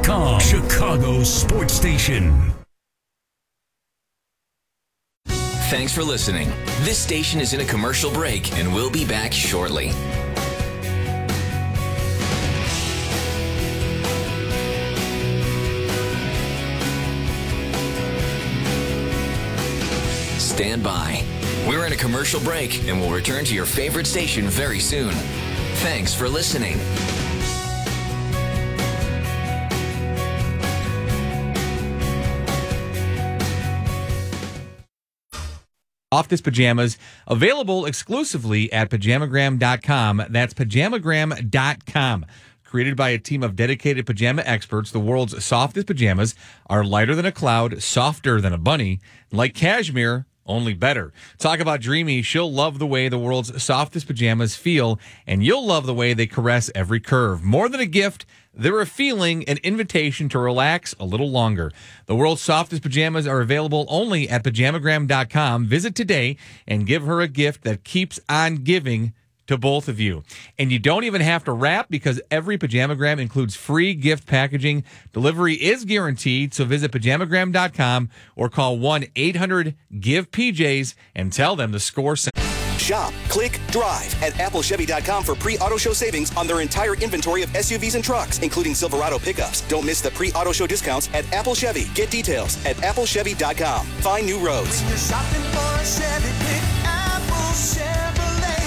PajamaGram.com, Chicago's sports station. Thanks for listening. This station is in a commercial break, and we'll be back shortly. Stand by. We're in a commercial break, and we'll return to your favorite station very soon. Thanks for listening. Softest Pajamas, available exclusively at PajamaGram.com. That's PajamaGram.com. Created by a team of dedicated pajama experts, the world's softest pajamas are lighter than a cloud, softer than a bunny, like cashmere, only better. Talk about dreamy. She'll love the way the world's softest pajamas feel, and you'll love the way they caress every curve. More than a gift, they're a feeling, an invitation to relax a little longer. The world's softest pajamas are available only at PajamaGram.com. Visit today and give her a gift that keeps on giving to both of you. And you don't even have to wrap, because every Pajamagram includes free gift packaging. Delivery is guaranteed, so visit PajamaGram.com or call 1-800-GIVE-PJs and tell them to score. Shop, click, drive at AppleChevy.com for pre-auto show savings on their entire inventory of SUVs and trucks, including Silverado pickups. Don't miss the pre-auto show discounts at Apple Chevy. Get details at AppleChevy.com. Find new roads. When you're shopping for a Chevy, pick Apple Chevrolet.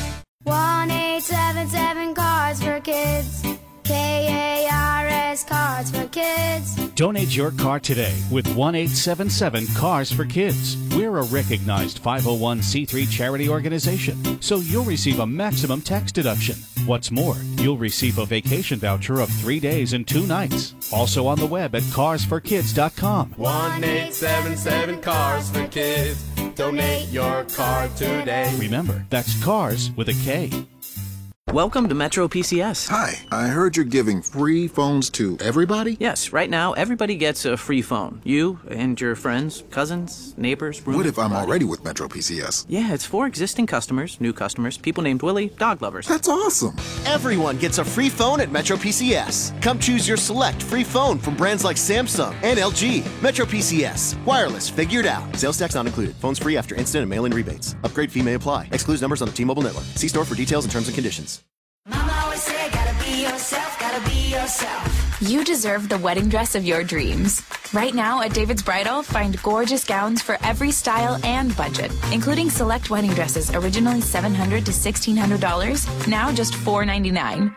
1-877 Cars for Kids. KARS Cars for Kids. Donate your car today with 1-877 Cars for Kids. We're a recognized 501c3 charity organization, so you'll receive a maximum tax deduction. What's more, you'll receive a vacation voucher of 3 days and 2 nights. Also on the web at carsforkids.com. 1-877 Cars for Kids. Donate your car today. Remember, that's cars with a K. Welcome to Metro PCS. Hi, I heard you're giving free phones to everybody? Yes, right now everybody gets a free phone. You and your friends, cousins, neighbors, roommates. What if I'm already with Metro PCS? Yeah, it's for existing customers, new customers, people named Willie, dog lovers. That's awesome. Everyone gets a free phone at Metro PCS. Come choose your select free phone from brands like Samsung and LG. Metro PCS. Wireless figured out. Sales tax not included. Phones free after instant and mail-in rebates. Upgrade fee may apply. Excludes numbers on the T-Mobile network. See store for details and terms and conditions. Mama always said, gotta be yourself, gotta be yourself. You deserve the wedding dress of your dreams. Right now at David's Bridal, find gorgeous gowns for every style and budget, including select wedding dresses originally $700 to $1,600, now just $499.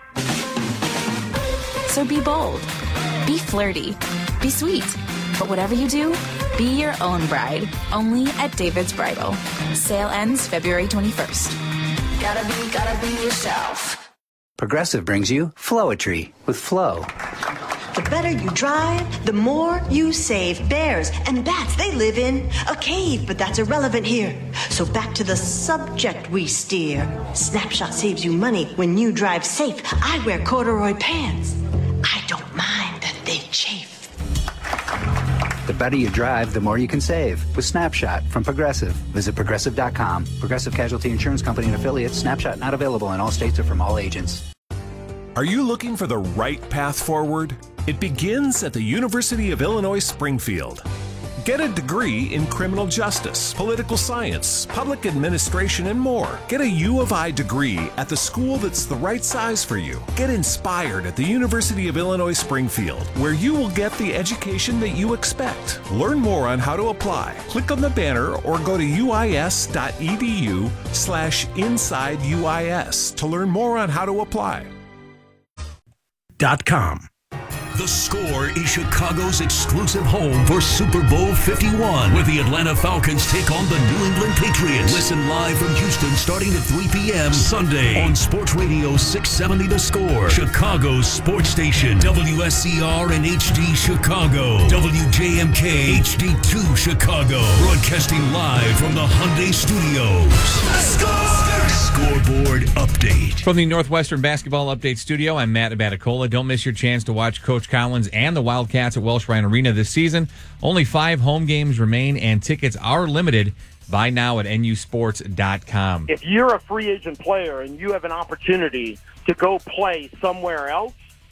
So be bold, be flirty, be sweet, but whatever you do, be your own bride, only at David's Bridal. Sale ends February 21st. Gotta be yourself. Progressive brings you Flowetry with Flow. The better you drive, the more you save. Bears and bats, they live in a cave, but that's irrelevant here. So back to the subject we steer. Snapshot saves you money when you drive safe. I wear corduroy pants. I don't mind that they chafe. The better you drive, the more you can save with Snapshot from Progressive. Visit Progressive.com. Progressive Casualty Insurance Company and affiliates. Snapshot not available in all states or from all agents. Are you looking for the right path forward? It begins at the University of Illinois Springfield. Get a degree in criminal justice, political science, public administration, and more. Get a U of I degree at the school that's the right size for you. Get inspired at the University of Illinois Springfield, where you will get the education that you expect. Learn more on how to apply. Click on the banner or go to uis.edu/InsideUIS to learn more on how to apply. .com. The Score is Chicago's exclusive home for Super Bowl 51, where the Atlanta Falcons take on the New England Patriots. Listen live from Houston starting at 3 p.m. Sunday on Sports Radio 670 The Score, Chicago's sports station, WSCR and HD Chicago, WJMK HD2 Chicago, broadcasting live from the Hyundai Studios. Scoreboard update. From the Northwestern Basketball Update Studio, I'm Matt Abaticola. Don't miss your chance to watch Coach Collins and the Wildcats at Welsh Ryan Arena this season. Only 5 home games remain, and tickets are limited. Buy now at nusports.com. If you're a free agent player and you have an opportunity to go play somewhere else,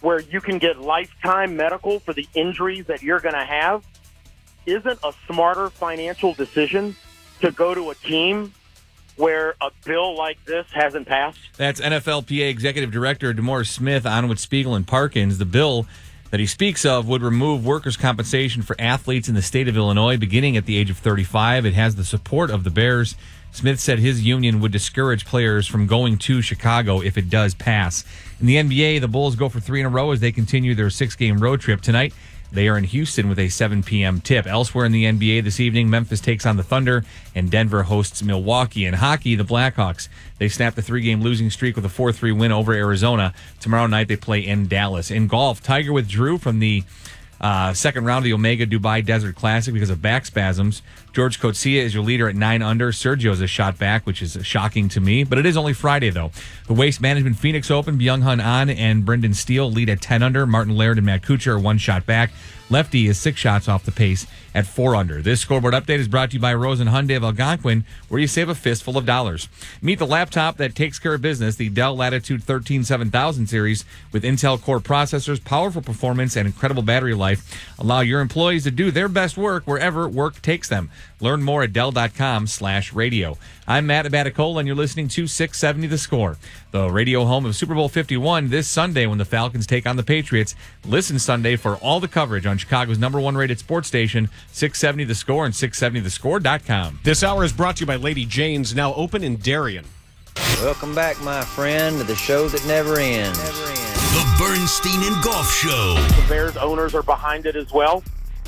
where you can get lifetime medical for the injuries that you're going to have, isn't a smarter financial decision to go to a team where a bill like this hasn't passed? That's NFLPA Executive Director DeMaurice Smith on with Spiegel and Parkins. The bill that he speaks of would remove workers' compensation for athletes in the state of Illinois beginning at the age of 35. It has the support of the Bears. Smith said his union would discourage players from going to Chicago if it does pass. In the NBA, the Bulls go for 3 in a row as they continue their 6-game road trip tonight. They are in Houston with a 7 p.m. tip. Elsewhere in the NBA this evening, Memphis takes on the Thunder and Denver hosts Milwaukee. In hockey, the Blackhawks, they snapped the 3-game losing streak with a 4-3 win over Arizona. Tomorrow night, they play in Dallas. In golf, Tiger withdrew from the second round of the Omega Dubai Desert Classic because of back spasms. George Coetzee is your leader at 9 under. Sergio's a shot back, which is shocking to me, but it is only Friday, though. The Waste Management Phoenix Open, Byung-Hun An and Brendan Steele lead at 10 under. Martin Laird and Matt Kuchar are 1 shot back. Lefty is 6 shots off the pace at 4 under. This scoreboard update is brought to you by Rosen Hyundai of Algonquin, where you save a fistful of dollars. Meet the laptop that takes care of business, the Dell Latitude 13 7000 series with Intel Core processors, powerful performance, and incredible battery life. Allow your employees to do their best work wherever work takes them. Learn more at Dell.com/radio. I'm Matt Abaticola, and you're listening to 670 The Score, the radio home of Super Bowl 51 this Sunday when the Falcons take on the Patriots. Listen Sunday for all the coverage on Chicago's #1 rated sports station, 670 The Score and 670thescore.com. This hour is brought to you by Lady Jane's, now open in Darien. Welcome back, my friend, to the show that never ends. The Bernstein and Golf Show. The Bears owners are behind it as well.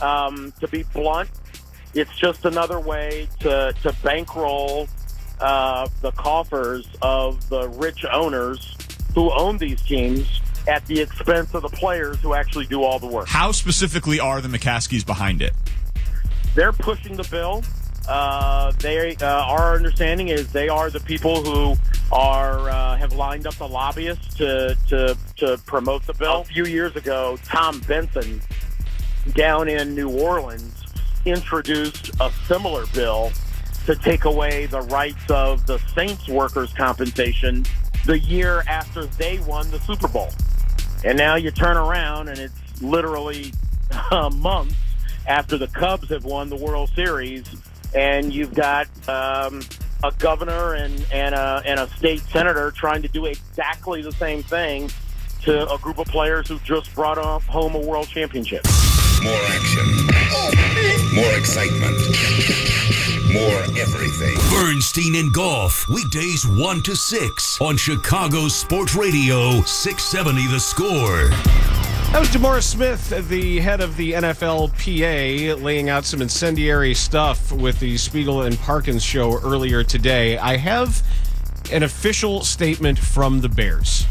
To be blunt, it's just another way to bankroll the coffers of the rich owners who own these teams at the expense of the players who actually do all the work. How specifically are the McCaskies behind it? They're pushing the bill. Our understanding is they are the people who have lined up the lobbyists to promote the bill. A few years ago, Tom Benson down in New Orleans introduced a similar bill to take away the rights of the Saints workers' compensation the year after they won the Super Bowl. And now you turn around and it's literally months after the Cubs have won the World Series, and you've got a governor and a state senator trying to do exactly the same thing to a group of players who just brought home a world championship. More action. More excitement. More everything. Bernstein and Golf. Weekdays 1 to 6 on Chicago Sports Radio 670 The Score. That was DeMaurice Smith, the head of the NFLPA, laying out some incendiary stuff with the Spiegel and Parkins show earlier today. I have an official statement from the Bears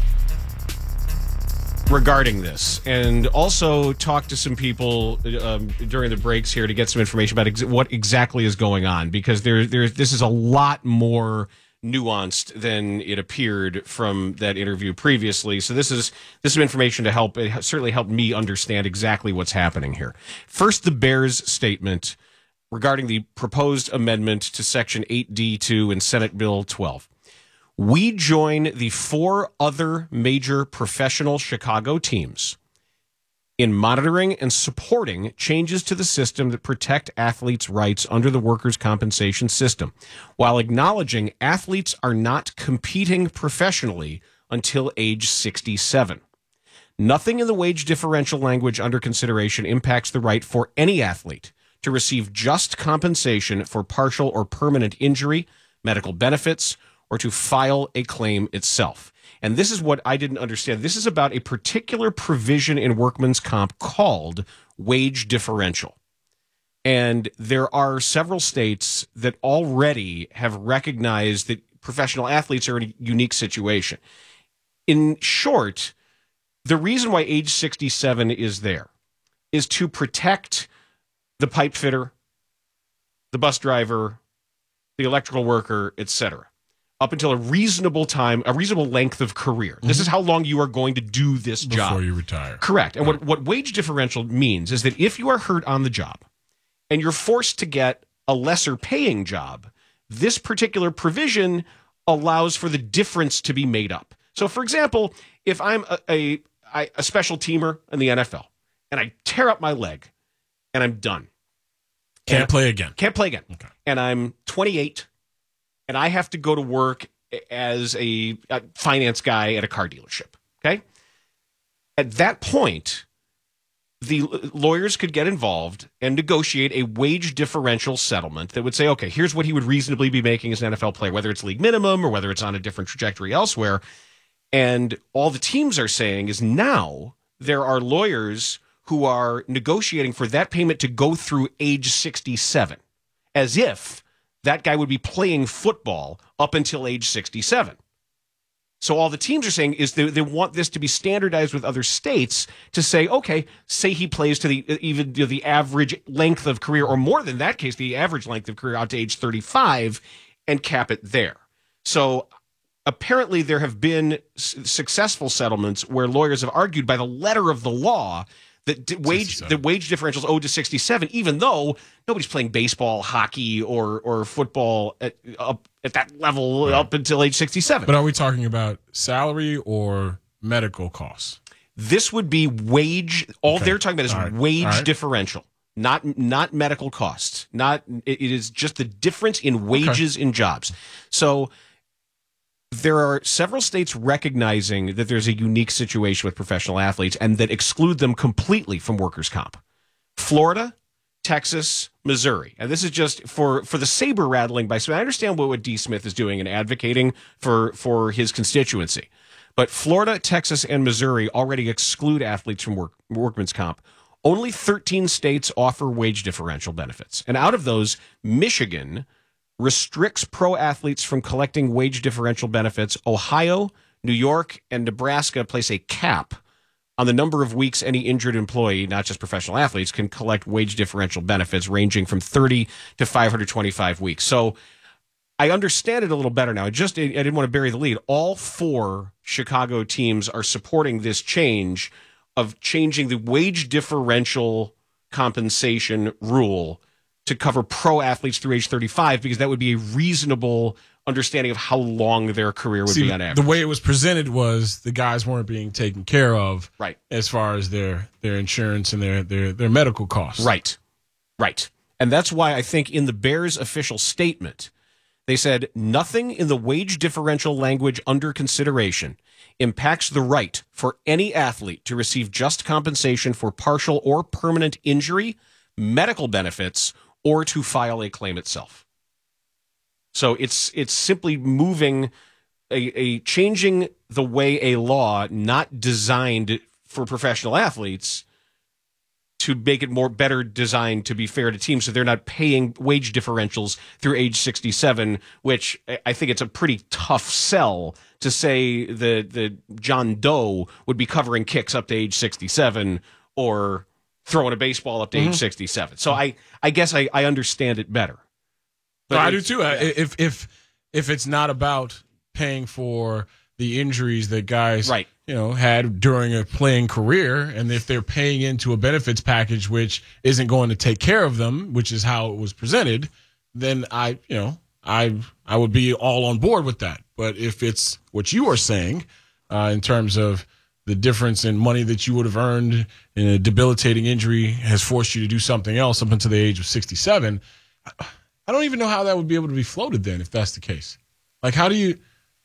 regarding this, and also talk to some people during the breaks here to get some information about what exactly is going on, because this is a lot more nuanced than it appeared from that interview previously. So this is some information to help. It certainly helped me understand exactly what's happening here. First, the Bears statement regarding the proposed amendment to Section 8D2 in Senate Bill 12. We join the 4 other major professional Chicago teams in monitoring and supporting changes to the system that protect athletes' rights under the workers' compensation system, while acknowledging athletes are not competing professionally until age 67. Nothing in the wage differential language under consideration impacts the right for any athlete to receive just compensation for partial or permanent injury, medical benefits, or to file a claim itself. And this is what I didn't understand. This is about a particular provision in workman's comp called wage differential. And there are several states that already have recognized that professional athletes are in a unique situation. In short, the reason why age 67 is there is to protect the pipe fitter, the bus driver, the electrical worker, etc., up until a reasonable time, a reasonable length of career. Mm-hmm. This is how long you are going to do this job. Before you retire. Correct. And what wage differential means is that if you are hurt on the job and you're forced to get a lesser paying job, this particular provision allows for the difference to be made up. So, for example, if I'm a special teamer in the NFL, and I tear up my leg, and I'm done. Can't play again. Can't play again. Okay. And I'm 28, and I have to go to work as a finance guy at a car dealership. Okay? At that point, the lawyers could get involved and negotiate a wage differential settlement that would say, okay, here's what he would reasonably be making as an NFL player, whether it's league minimum or whether it's on a different trajectory elsewhere. And all the teams are saying is now there are lawyers who are negotiating for that payment to go through age 67, as if that guy would be playing football up until age 67. So all the teams are saying is they want this to be standardized with other states to say, okay, say he plays to the average length of career, or more than that case, the average length of career out to age 35, and cap it there. So apparently there have been successful settlements where lawyers have argued by the letter of the law that wage differentials owed to 67, even though nobody's playing baseball, hockey, or football at that level up until age 67. But are we talking about salary or medical costs? This would be wage. All they're talking about is wage differential, not medical costs. It is just the difference in wages in jobs. So there are several states recognizing that there's a unique situation with professional athletes and that exclude them completely from workers' comp. Florida, Texas, Missouri. And this is just for the saber rattling by Smith. I understand what D. Smith is doing and advocating for his constituency. But Florida, Texas, and Missouri already exclude athletes from workman's comp. Only 13 states offer wage differential benefits. And out of those, Michigan restricts pro athletes from collecting wage differential benefits. Ohio, New York, and Nebraska place a cap on the number of weeks any injured employee, not just professional athletes, can collect wage differential benefits ranging from 30 to 525 weeks. So I understand it a little better now. I didn't want to bury the lead. All 4 Chicago teams are supporting this change of changing the wage differential compensation rule to cover pro athletes through age 35, because that would be a reasonable understanding of how long their career would be on average. The way it was presented was the guys weren't being taken care of, right, as far as their insurance and their medical costs. Right. And that's why I think in the Bears' official statement, they said nothing in the wage differential language under consideration impacts the right for any athlete to receive just compensation for partial or permanent injury, medical benefits, or to file a claim itself. So it's simply moving changing the way a law not designed for professional athletes to make it better designed to be fair to teams, so they're not paying wage differentials through age 67, which I think it's a pretty tough sell to say the John Doe would be covering kicks up to age 67 or throwing a baseball up to age 67. So I guess I understand it better. But I do too. Yeah. If it's not about paying for the injuries that guys had during a playing career, and if they're paying into a benefits package which isn't going to take care of them, which is how it was presented, then I would be all on board with that. But if it's what you are saying in terms of the difference in money that you would have earned in a debilitating injury has forced you to do something else up until the age of 67, I don't even know how that would be able to be floated then, if that's the case. Like, how do you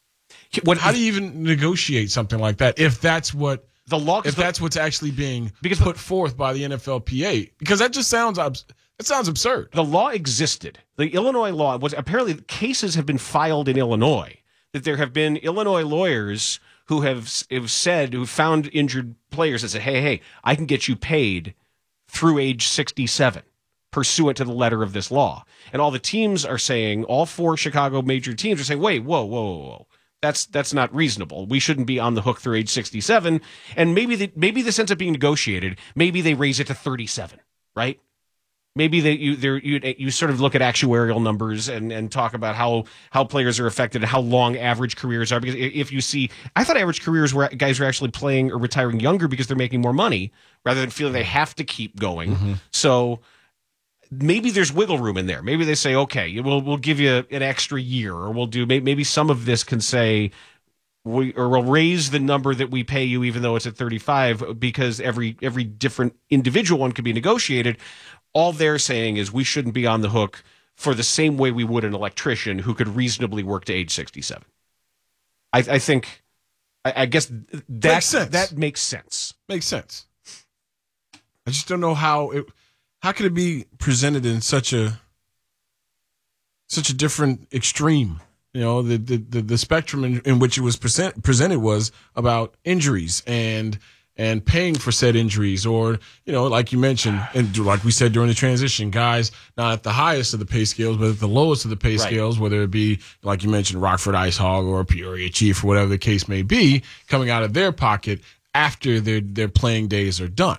even negotiate something like that if that's what the law? If that's what's actually being put forth by the NFLPA, because that just sounds absurd. The law existed. The Illinois law was apparently cases have been filed in Illinois that there have been Illinois lawyers who have found injured players and said, hey, I can get you paid through age 67 pursuant to the letter of this law. And all the teams are saying, all 4 Chicago major teams are saying, wait, whoa. That's not reasonable. We shouldn't be on the hook through age 67. And maybe this ends up being negotiated. Maybe they raise it to 37, right? Maybe you sort of look at actuarial numbers and talk about how players are affected and how long average careers are. Because if you see, I thought average careers were guys were actually playing or retiring younger because they're making more money rather than feeling they have to keep going. Mm-hmm. So maybe there's wiggle room in there. Maybe they say, okay, we'll give you an extra year, or we'll do maybe some of this can say we'll raise the number that we pay you, even though it's at 35, because every different individual one could be negotiated. All they're saying is we shouldn't be on the hook for the same way we would an electrician who could reasonably work to age 67. I think, I guess that makes sense. Makes sense. I just don't know how could it be presented in such a different extreme. You know, the spectrum in which it was presented was about injuries and paying for said injuries, or, you know, like you mentioned, and like we said during the transition, guys not at the highest of the pay scales, but at the lowest of the pay scales, whether it be, like you mentioned, Rockford Ice Hog or Peoria Chief or whatever the case may be, coming out of their pocket after their playing days are done.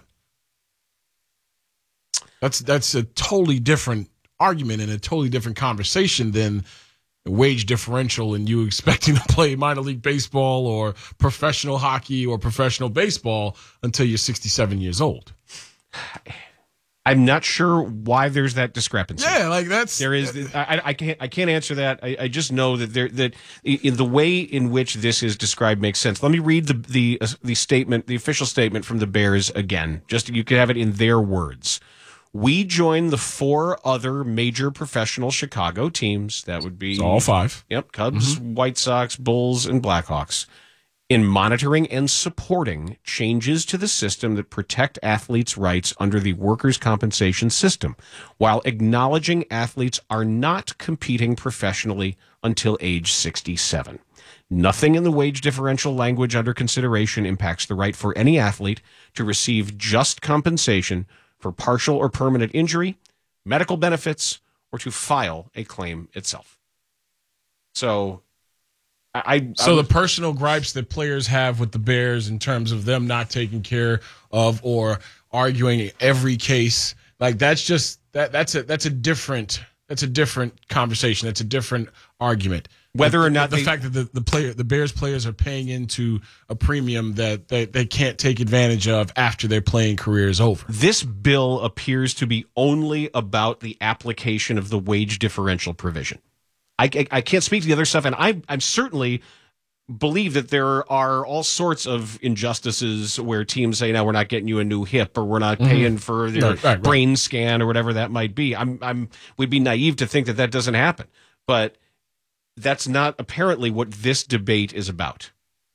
That's a totally different argument and a totally different conversation than wage differential and you expecting to play minor league baseball or professional hockey or professional baseball until you're 67 years old. I'm not sure why there's that discrepancy. Yeah, like there is. I can't answer that. I just know that in the way in which this is described makes sense. Let me read the statement, the official statement from the Bears again. Just you can have it in their words. We join the 4 other major professional Chicago teams. That would be all 5. Yep, Cubs, White Sox, Bulls, and Blackhawks, in monitoring and supporting changes to the system that protect athletes' rights under the workers' compensation system, while acknowledging athletes are not competing professionally until age 67. Nothing in the wage differential language under consideration impacts the right for any athlete to receive just compensation for partial or permanent injury, medical benefits, or to file a claim itself. So, the personal gripes that players have with the Bears in terms of them not taking care of or arguing every case, like that's a different conversation. That's a different argument. Whether or not the fact that the Bears players are paying into a premium that they can't take advantage of after their playing career is over. This bill appears to be only about the application of the wage differential provision. I can't speak to the other stuff, and I certainly believe that there are all sorts of injustices where teams say, "No, we're not getting you a new hip, or we're not paying for your brain scan, or whatever that might be." We'd be naive to think that doesn't happen, but that's not apparently what this debate is about.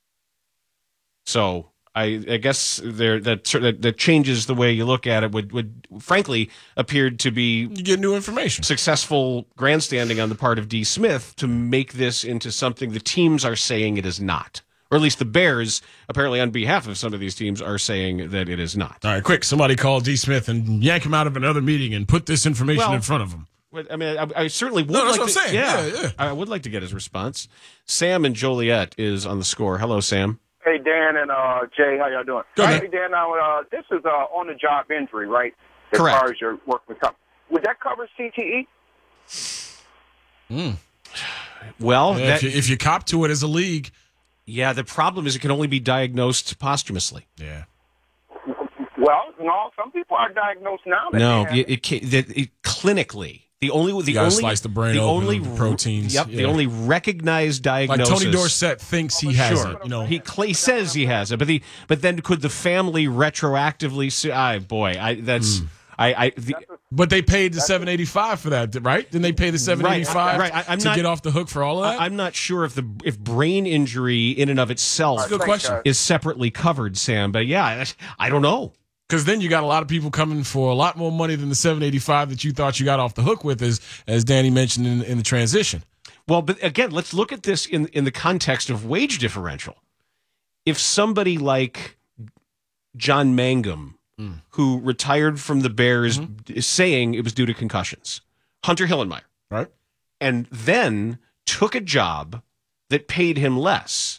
So I guess that changes the way you look at it. Would frankly appeared to be you get new information, successful grandstanding on the part of D. Smith to make this into something the teams are saying it is not, or at least the Bears apparently on behalf of some of these teams are saying that it is not. All right, quick! Somebody call D. Smith and yank him out of another meeting and put this information in front of him. I mean, I certainly would that's like what I'm saying. Yeah. I would like to get his response. Sam in Joliet is on the score. Hello, Sam. Hey, Dan and Jay, how y'all doing? Hey, Dan, this is on-the-job injury, right? As Correct. far as your work with company. Would that cover CTE? Well, if you cop to it as a league. Yeah, the problem is it can only be diagnosed posthumously. Yeah. Well, no, some people are diagnosed now. It clinically. The only slice the brain open with proteins. Yep. Yeah. The only recognized diagnosis. Like Tony Dorsett thinks he has it. You know, he says he has it, but then could the family retroactively say? But they paid the $785 for that, right? Didn't they pay the $785 to get off the hook for all of that? I'm not sure if brain injury in and of itself good question. Is separately covered, Sam. But yeah, I don't know. Because then you got a lot of people coming for a lot more money than the $785 that you thought you got off the hook with, as Danny mentioned in the transition. Well, but again, let's look at this in the context of wage differential. If somebody like John Mangum, who retired from the Bears is saying it was due to concussions, Hunter Hillenmeyer, right, and then took a job that paid him less,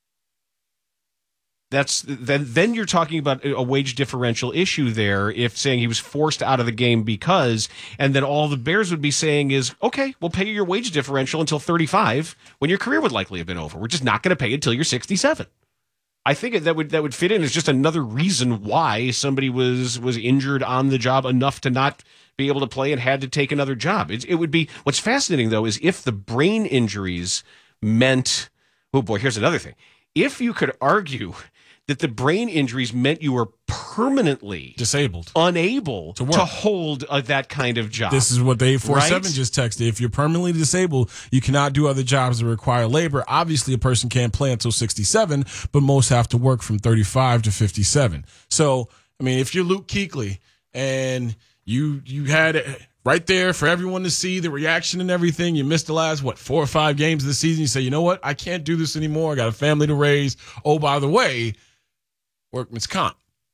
then you're talking about a wage differential issue there. If saying he was forced out of the game because, and then all the Bears would be saying is, okay, we'll pay you your wage differential until 35 when your career would likely have been over. We're just not going to pay you until you're 67. I think that would fit in as just another reason why somebody was injured on the job enough to not be able to play and had to take another job. It would be, what's fascinating though is if the brain injuries meant, oh boy, here's another thing. if you could argue that the brain injuries meant you were permanently disabled, unable to hold that kind of job. This is what the 847 right? just texted. If you're permanently disabled, you cannot do other jobs that require labor. Obviously, a person can't play until 67, but most have to work from 35 to 57. So, I mean, if you're Luke Kuechly and you had it right there for everyone to see the reaction and everything, you missed the last, 4 or 5 games of the season, you say, you know what, I can't do this anymore. I got a family to raise. Oh, by the way, workman's comp.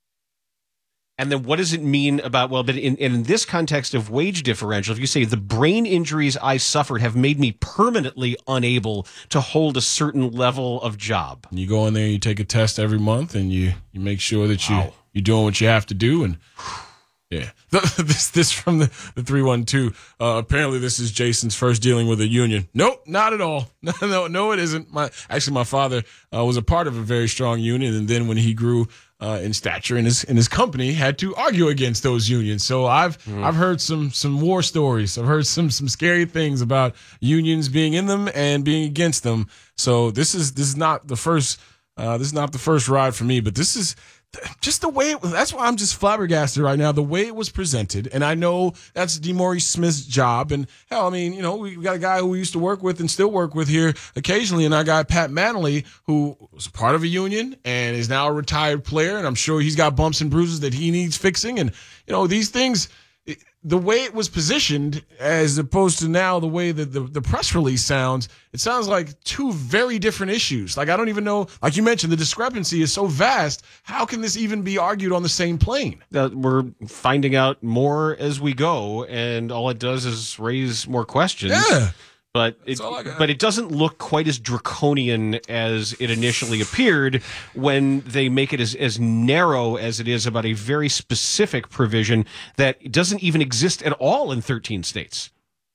And then what does it mean about, well, but in this context of wage differential, if you say the brain injuries I suffered have made me permanently unable to hold a certain level of job. And you go in there, you take a test every month, and you make sure that you're doing what you have to do. And yeah, this from the 312. Apparently, this is Jason's first dealing with a union. Nope, not at all. No, it isn't. My father was a part of a very strong union, and then when he grew in stature in his company, had to argue against those unions. So I've heard some war stories. I've heard some scary things about unions being in them and being against them. So this is not the first ride for me, but this is just the way that's why I'm just flabbergasted right now, the way it was presented. And I know that's DeMaurice Smith's job. And hell, I mean, we got a guy who we used to work with and still work with here occasionally. And our guy, Pat Manley, who was a part of a union and is now a retired player. And I'm sure he's got bumps and bruises that he needs fixing. And, these things, the way it was positioned as opposed to now the way that the press release sounds, it sounds like two very different issues. Like, I don't even know, like you mentioned, the discrepancy is so vast. How can this even be argued on the same plane? We're finding out more as we go, and all it does is raise more questions. Yeah. But it doesn't look quite as draconian as it initially appeared when they make it as narrow as it is about a very specific provision that doesn't even exist at all in 13 states.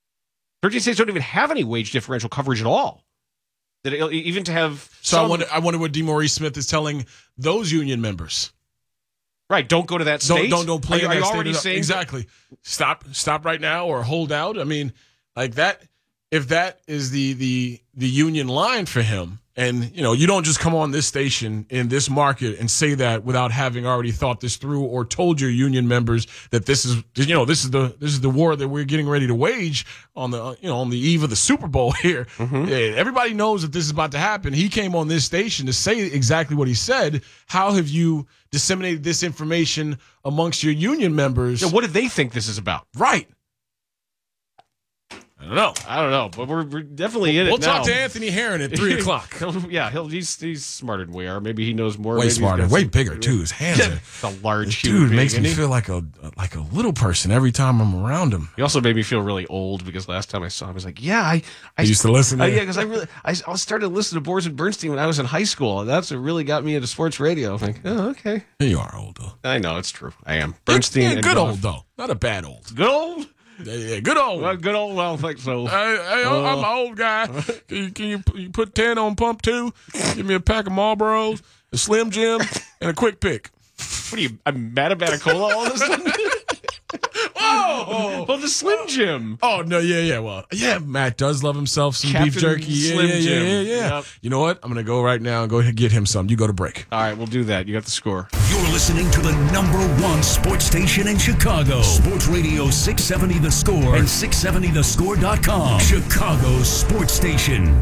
13 states don't even have any wage differential coverage at all. That even to have I wonder what DeMaurice Smith is telling those union members. Right, don't go to that state. Don't play. Are you already saying exactly? Stop right now or hold out. I mean, like that. If that is the union line for him, and you don't just come on this station in this market and say that without having already thought this through or told your union members that this is the war that we're getting ready to wage on the eve of the Super Bowl here. Mm-hmm. Yeah, everybody knows that this is about to happen. He came on this station to say exactly what he said. How have you disseminated this information amongst your union members? Yeah, what do they think this is about? Right. I don't know, but we're definitely in it now. We'll talk to Anthony Herron at 3 o'clock. He's smarter than we are. Maybe he knows more. Way smarter, way bigger too. His hands are a large dude. Makes me feel like a little person every time I'm around him. He also made me feel really old because last time I saw him, I was like, I used to listen. Because I started to listen to Boris and Bernstein when I was in high school, and that's what really got me into sports radio. I'm like, oh, okay. You are old though. I know it's true. I am. Bernstein, good old though, not a bad old. Good old. Yeah, good old. Well, good old. Well, I think so. I'm an old guy. Can you put 10 on pump 2? Give me a pack of Marlboros, a Slim Jim, and a Quick Pick. What are you? I'm mad about a cola all of a sudden. Oh, well, the Slim Jim. Oh no, yeah. Well, yeah. Matt does love himself some Captain beef jerky. Slim Jim. Yeah. Yep. You know what? I'm gonna go right now and go ahead and get him some. You go to break. All right, we'll do that. You got the score. You're listening to the #1 sports station in Chicago. Sports Radio 670 The Score and 670thescore.com. Chicago's sports station.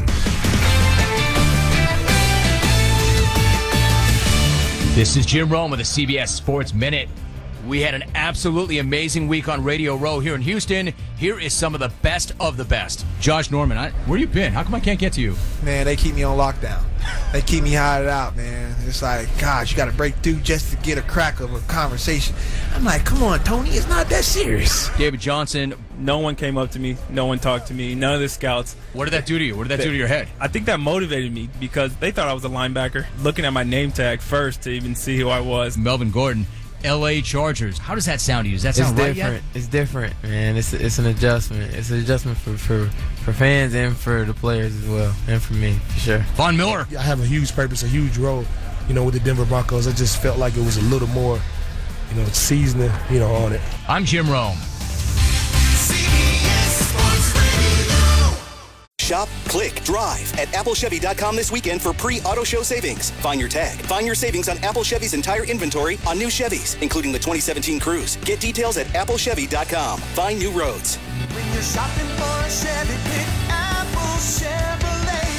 This is Jim Rome with the CBS Sports Minute. We had an absolutely amazing week on Radio Row here in Houston. Here is some of the best of the best. Josh Norman, where you been? How come I can't get to you? Man, they keep me on lockdown. They keep me hiding out, man. It's like, gosh, you got to break through just to get a crack of a conversation. I'm like, come on, Tony, it's not that serious. David Johnson. No one came up to me. No one talked to me. None of the scouts. What did that do to you? What did that do to your head? I think that motivated me because they thought I was a linebacker. Looking at my name tag first to even see who I was. Melvin Gordon. L.A. Chargers. How does that sound to you? Does that sound right yet? It's different, man. It's an adjustment. It's an adjustment for fans and for the players as well, and for me, for sure. Von Miller. I have a huge purpose, a huge role, with the Denver Broncos. I just felt like it was a little more, seasoning, on it. I'm Jim Rome. shop, click, drive at applechevy.com this weekend for pre-auto show savings. Find your tag. Find your savings on Apple Chevy's entire inventory on new Chevys, including the 2017 Cruze. Get details at applechevy.com. Find new roads. When you're shopping for a Chevy, pick Apple Chevrolet.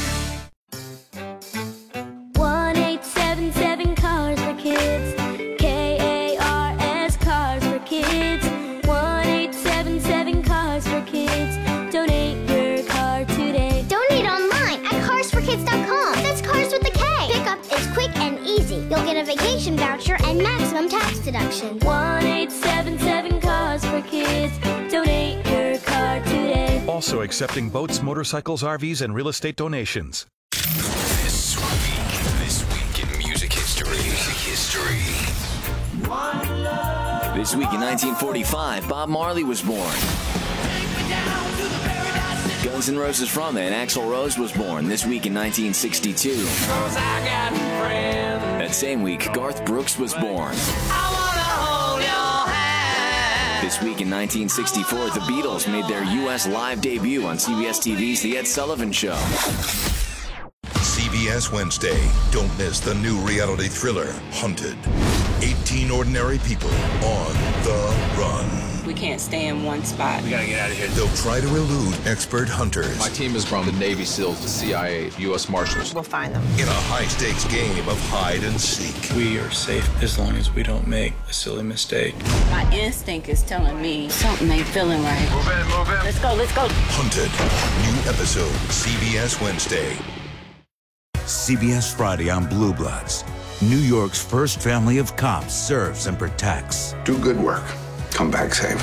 1-877 Cars for Kids. KARS Cars for Kids. 1-877 Cars for Kids. Donate your car today. Donate online at carsforkids.com. That's cars with a K. Pickup is quick and easy. You'll get a vacation voucher and maximum tax deduction. 1-877 Cars for Kids. Donate your car today. Also accepting boats, motorcycles, RVs, and real estate donations. This week in music history. This week in 1945, Bob Marley was born. Guns N' Roses frontman Axl Rose was born. This week in 1962. That same week, Garth Brooks was born. This week in 1964, the Beatles made their U.S. live debut on CBS TV's The Ed Sullivan Show. CBS Wednesday. Don't miss the new reality thriller, Hunted. 18 ordinary people on the run. We can't stay in one spot. We gotta get out of here. They'll try to elude expert hunters. My team is from the Navy SEALs, the CIA, U.S. Marshals. We'll find them. In a high-stakes game of hide and seek. We are safe as long as we don't make a silly mistake. My instinct is telling me something ain't feeling right. Move in. Let's go. Hunted. New episode, CBS Wednesday. CBS Friday on Blue Bloods. New York's first family of cops serves and protects. Do good work. Come back safe.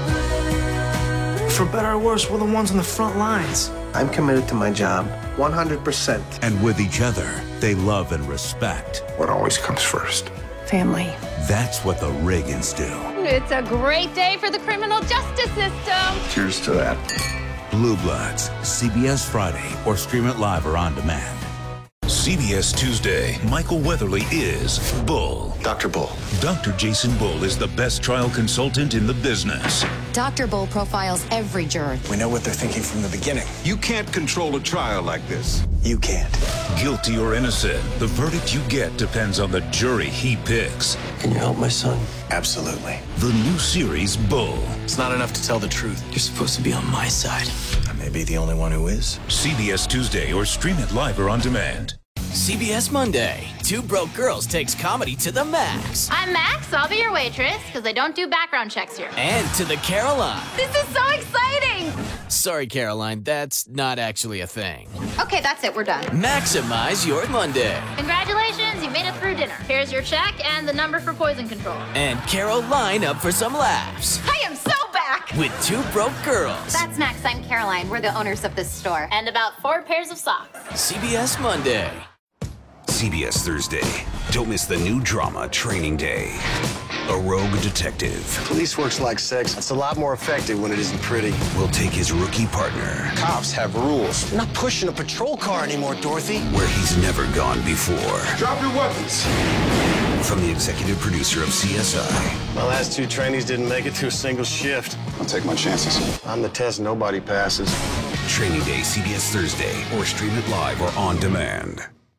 For better or worse, we're the ones on the front lines. I'm committed to my job, 100%. And with each other, they love and respect. What always comes first? Family. That's what the Reagans do. It's a great day for the criminal justice system. Cheers to that. Blue Bloods, CBS Friday, or stream it live or on demand. CBS Tuesday, Michael Weatherly is Bull. Dr. Bull. Dr. Jason Bull is the best trial consultant in the business. Dr. Bull profiles every juror. We know what they're thinking from the beginning. You can't control a trial like this. You can't. Guilty or innocent, the verdict you get depends on the jury he picks. Can you help my son? Absolutely. The new series, Bull. It's not enough to tell the truth. You're supposed to be on my side. I may be the only one who is. CBS Tuesday, or stream it live or on demand. CBS Monday. Two Broke Girls takes comedy to the max. I'm Max. I'll be your waitress because they don't do background checks here. And to the Caroline. This is so exciting. Sorry, Caroline, that's not actually a thing. Okay, that's it. We're done. Maximize your Monday. Congratulations, you made it through dinner. Here's your check and the number for poison control. And Caroline up for some laughs. I am so back. With Two Broke Girls. That's Max. I'm Caroline. We're the owners of this store. And about 4 pairs of socks. CBS Monday. CBS Thursday. Don't miss the new drama, Training Day. A rogue detective. Police work's like sex. It's a lot more effective when it isn't pretty. Will take his rookie partner. Cops have rules. You're not pushing a patrol car anymore, Dorothy. Where he's never gone before. Drop your weapons. From the executive producer of CSI. My last 2 trainees didn't make it to a single shift. I'll take my chances. I'm the test nobody passes. Training Day, CBS Thursday, or stream it live or on demand.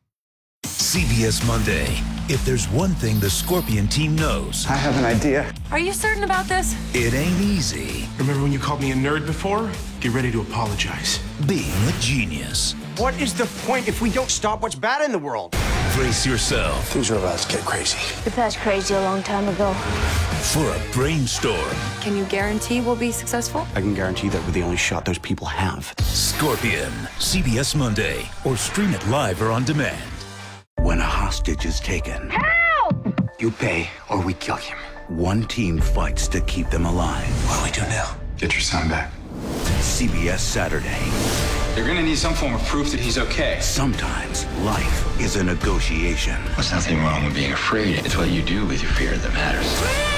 CBS Monday. If there's one thing the Scorpion team knows, I have an idea. Are you certain about this? it ain't easy Remember when you called me a nerd before? Get ready to apologize. being a genius. What is the point if we don't stop what's bad in the world? Brace yourself Things are about to get crazy. We passed crazy a long time ago. for a brainstorm. Can you guarantee we'll be successful? I can guarantee that we're the only shot those people have. Scorpion, CBS Monday, or stream it live or on demand. When a hostage is taken, Help! You pay or we kill him. one team fights to keep them alive. What do we do now? Get your son back. CBS Saturday. They're gonna need some form of proof that he's okay. Sometimes life is a negotiation. There's nothing wrong with being afraid. It's what you do with your fear that matters.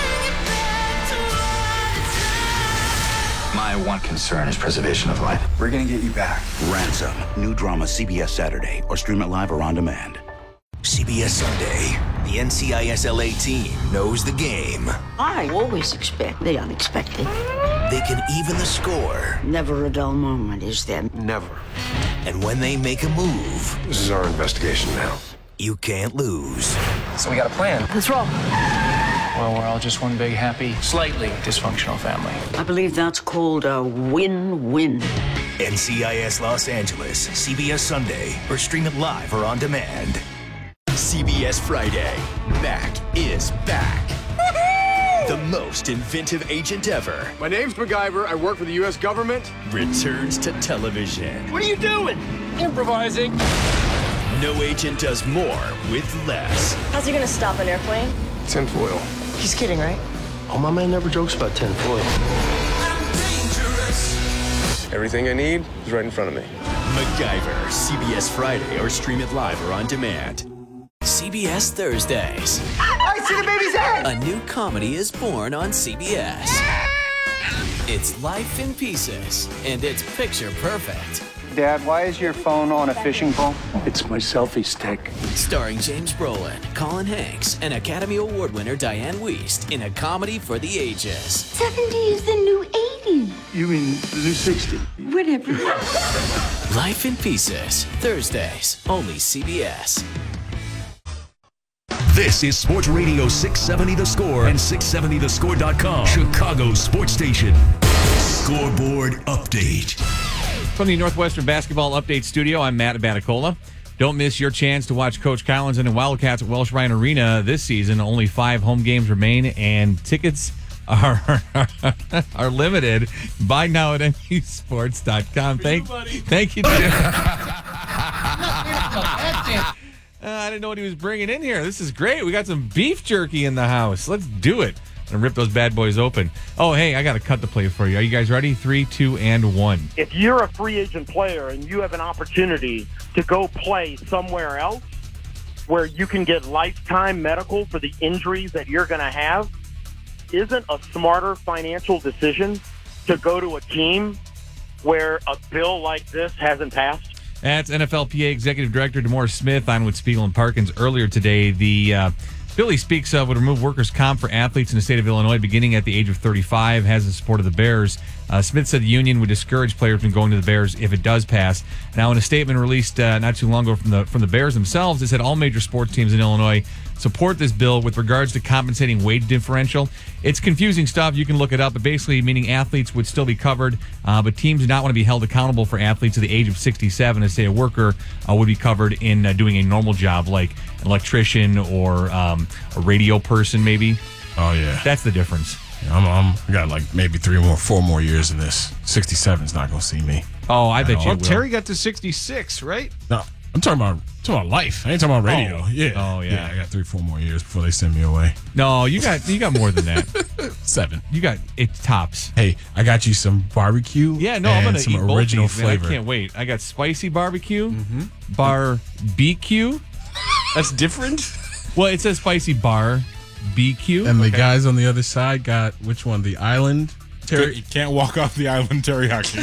My one concern is preservation of life. We're gonna get you back. Ransom. New drama CBS Saturday, or stream it live or on demand. CBS Sunday. The NCIS LA team knows the game. I always expect the unexpected. they can even the score. Never a dull moment, is there? Never. And when they make a move... This is our investigation now. You can't lose. So we got a plan. Let's roll. Well, we're all just one big, happy, slightly dysfunctional family. I believe that's called a win-win. NCIS Los Angeles, CBS Sunday, or stream it live or on demand. CBS Friday. Mac is back. The most inventive agent ever My name's MacGyver. I work for the U.S. government. returns to television. What are you doing? Improvising. No agent does more with less. How's he gonna stop an airplane? Tinfoil. He's kidding, right? Oh, my man never jokes about tinfoil. Everything I need is right in front of me. MacGyver, CBS Friday, or stream it live or on demand. CBS Thursdays. I see the baby's head! A new comedy is born on CBS. It's Life in Pieces, and it's picture perfect. Dad, why is your phone on a fishing pole? It's my selfie stick. Starring James Brolin, Colin Hanks, and Academy Award winner Diane Wiest in a comedy for the ages. 70 is the new 80. You mean the new 60? Whatever. Life in Pieces, Thursdays, only CBS. This is Sports Radio 670 The Score and 670thescore.com, Chicago's sports station. Scoreboard update. From the Northwestern Basketball Update Studio, I'm Matt Abaticola. Don't miss your chance to watch Coach Collins and the Wildcats at Welsh Ryan Arena this season. Only 5 home games remain, and tickets are limited. Buy now at NBCSports.com. Thank you, Jim. I didn't know what he was bringing in here. This is great. We got some beef jerky in the house. Let's do it and rip those bad boys open. Oh, hey, I got a cut to play for you. Are you guys ready? 3, 2, and 1. If you're a free agent player and you have an opportunity to go play somewhere else where you can get lifetime medical for the injuries that you're going to have, isn't a smarter financial decision to go to a team where a bill like this hasn't passed? That's NFLPA Executive Director DeMaurice Smith on with Spiegel and Parkins earlier today. The bill he speaks of would remove workers' comp for athletes in the state of Illinois beginning at the age of 35, has the support of the Bears. Smith said the union would discourage players from going to the Bears if it does pass. Now, in a statement released not too long ago from the Bears themselves, it said all major sports teams in Illinois support this bill with regards to compensating wage differential. It's confusing stuff. You can look it up, but basically meaning athletes would still be covered, but teams do not want to be held accountable for athletes at the age of 67 as, say, a worker would be covered in doing a normal job like an electrician or a radio person, maybe. Oh, yeah. That's the difference. Yeah, I got like maybe 4 more years in this. 67's not going to see me. Oh, I bet you will. Terry got to 66, right? No, I'm talking about life. I ain't talking about radio. Yeah. Oh, yeah. I got 3-4 more years before they send me away. No, you got more than that. 7. You got it tops. Hey, I got you some barbecue. Yeah, no, I'm gonna some eat both original these, man. flavor. I can't wait. I got spicy barbecue, barbecue. That's different. Well, it says spicy bar BQ. And the guys on the other side got which one? The island. You can't walk off the island teriyaki.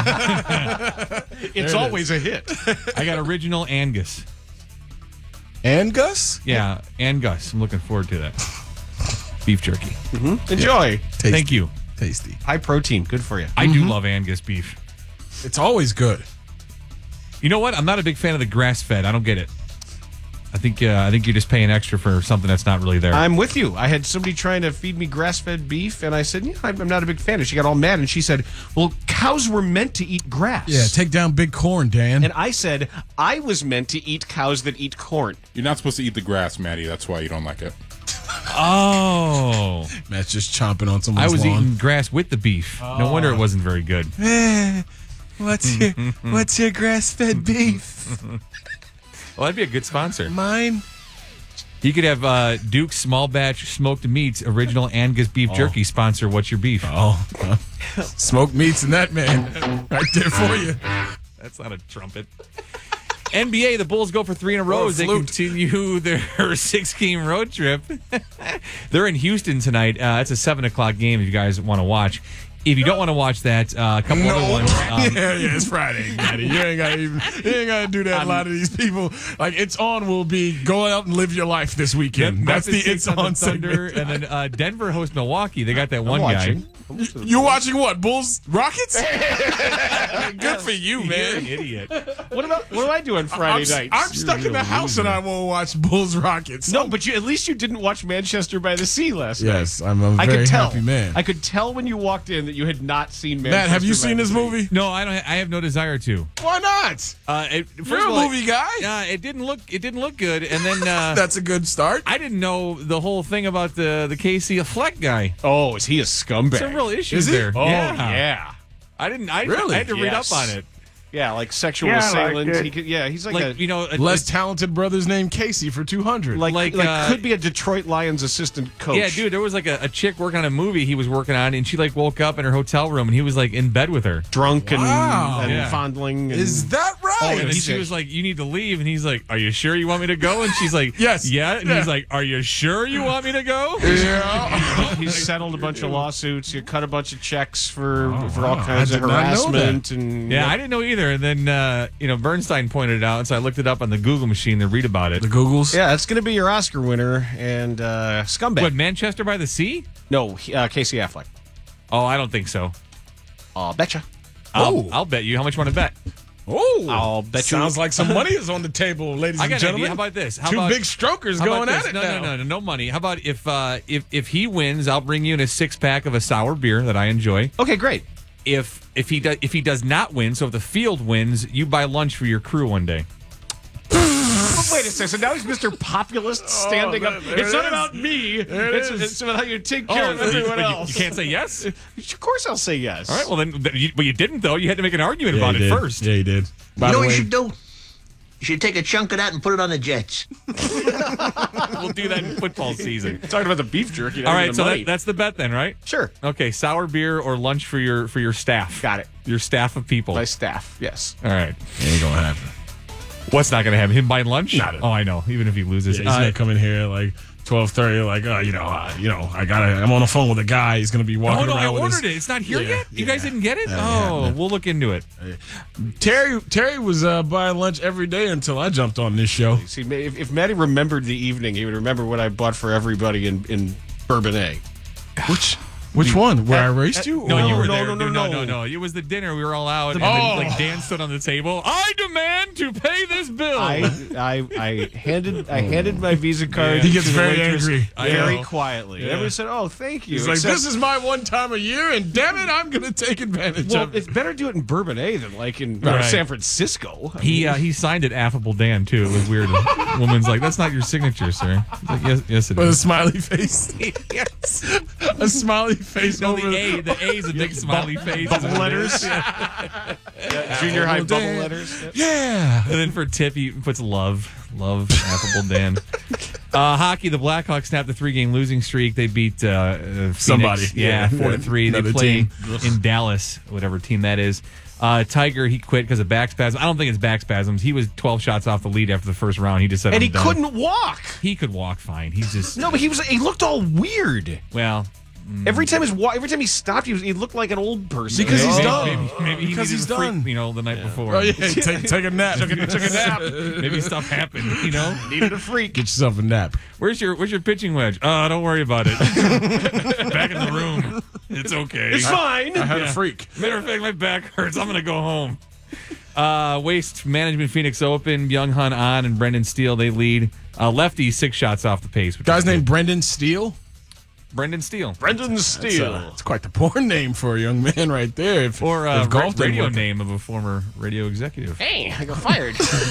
It's always a hit. I got original Angus. Angus? Yeah, Angus. I'm looking forward to that. Beef jerky. Mm-hmm. Enjoy. Yeah. Thank you. Tasty. High protein. Good for you. I do love Angus beef. It's always good. You know what? I'm not a big fan of the grass-fed. I don't get it. I think you're just paying extra for something that's not really there. I'm with you. I had somebody trying to feed me grass-fed beef, and I said, I'm not a big fan. And she got all mad, and she said, well, cows were meant to eat grass. Yeah, take down big corn, Dan. And I said, I was meant to eat cows that eat corn. You're not supposed to eat the grass, Maddie. That's why you don't like it. Oh. Matt's just chomping on someone's I was lawn. eating grass with the beef. Oh. No wonder it wasn't very good. What's your grass-fed beef? Well, that'd be a good sponsor. Mine. You could have Duke's Small Batch Smoked Meats Original Angus Beef Jerky sponsor What's Your Beef? Oh. Smoked meats in that, man. Right there for you. That's not a trumpet. NBA, the Bulls go for 3 in a row as they continue their 6-game road trip. They're in Houston tonight. It's a 7 o'clock game if you guys want to watch. If you don't want to watch that, a couple other ones. It's Friday, Maddie. You ain't gotta do that. A lot of these people, like, it's on will be go out and live your life this weekend. That's the it's on Thunder, and then Denver hosts Milwaukee. They got that one guy. You're watching what? Bulls Rockets? Good for you, man. You're an idiot. What do I do on Friday nights? I'm stuck in the house and I won't watch Bulls Rockets. No, but at least you didn't watch Manchester by the Sea last night. Yes, I'm a very happy man. I could tell when you walked in that you had not seen Manchester. Matt, have you by seen the this Sea. movie? No, I don't. I have no desire to. Why not? You're a movie guy. It didn't look good, and then that's a good start. I didn't know the whole thing about the Casey Affleck guy. Oh, is he a scumbag? Some real issues Is he? there. Oh, yeah. I didn't. Really? I had to read up on it. Yeah, like sexual assailants. He's like a less talented brothers named Casey for 200. like could be a Detroit Lions assistant coach. Yeah, dude, there was like a chick working on a movie he was working on, and she like woke up in her hotel room, and he was like in bed with her, drunk and Yeah. fondling. And, Is that right? and then she was like, "You need to leave," and he's like, "Are you sure you want me to go?" And she's like, Yes. yeah." And he's like, "Are you sure you want me to go?" Yeah. He's settled a bunch of lawsuits. He cut a bunch of checks for all I kinds of did not know harassment and Yeah, I didn't know either. And then Bernstein pointed it out, and so I looked it up on the Google machine to read about it. The Googles? Yeah, it's going to be your Oscar winner and scumbag. What, Manchester by the Sea? No, Casey Affleck. Oh, I don't think so. I'll betcha. I'll bet you. How much you want to bet? Oh, I'll bet you. Sounds like some money is on the table, ladies I and got an gentlemen. idea. How about this? How Two about, big strokers how about going at this? it No, now. no money. How about if he wins, I'll bring you in a 6-pack of a sour beer that I enjoy. Okay, great. If he does not win, so if the field wins, you buy lunch for your crew one day. Wait a second. So now he's Mr. Populist standing up. It's not about me. It's about how you take care of everyone else. You can't say yes? Of course I'll say yes. All right, well, then, but you didn't, though. You had to make an argument about it did. first. Yeah, you did. By You know the what way, you should do? You should take a chunk of that and put it on the Jets. We'll do that in football season. Talking about the beef jerky. All right, so that's the bet then, right? Sure. Okay, sour beer or lunch for your staff. Got it. Your staff of people. My staff, yes. All right. ain't gonna happen. What's not going to happen? Him buying lunch? Not at all. Oh, I know. Even if he loses. Yeah, he's gonna come in here like 12:30, like, I'm on the phone with a guy. He's gonna be walking around I with ordered it. It's not here yet? You guys didn't get it? Yeah. We'll look into it. Terry was buying lunch every day until I jumped on this show. See, if Maddie remembered the evening, he would remember what I bought for everybody in Bourbonnais. Which one? Where I raced you? No, or- you were there. No. It was the dinner. We were all out. And then, Dan stood on the table. I demand to pay this bill. I handed my Visa card. He gets to the very waitress angry. very quietly. Yeah. Everyone said, "Oh, thank you." He's like, this is my one time a year, and damn it, I'm gonna take advantage Well, of it. it's better to do it in Bourbonnais than like in Right. San Francisco. He signed it Affable Dan, too. It was weird. The woman's like, that's not your signature, sir. He's like, yes, it With a is. smiley face. Yes. A smiley face No, over the A is a big smiley face. Bubble letters. Junior high bubble Dan. letters. Yeah. And then for tip, he puts love, Affable Dan. Hockey, the Blackhawks snapped the 3-game losing streak. They beat Phoenix. Somebody. Yeah, Yeah. 4-3. They Another play team. in Dallas, whatever team that is. Tiger, he quit because of back spasms. I don't think it's back spasms. He was 12 shots off the lead after the first round. He just said, And I'm he done. couldn't walk. He could walk fine. He's just No, but he looked all weird. well. Every time he stopped, he looked like an old person. Because he's done. Maybe he Because needed he's a freak, done. the night before. Oh, yeah. Take a nap. took a nap. Maybe stuff happened. Needed a freak. Get yourself a nap. Where's your pitching wedge? Don't worry about it. Back in the room. It's okay. It's fine. I had a freak. Matter of fact, my back hurts. I'm gonna go home. Waste Management Phoenix Open. Byung Hun An and Brendan Steele, they lead. Lefty 6 shots off the pace. Guy's named Brendan Steele. Brendan Steele. Brendan Steele. It's quite the porn name for a young man right there. If golf didn't radio work. name of a former radio executive. Hey, I got fired.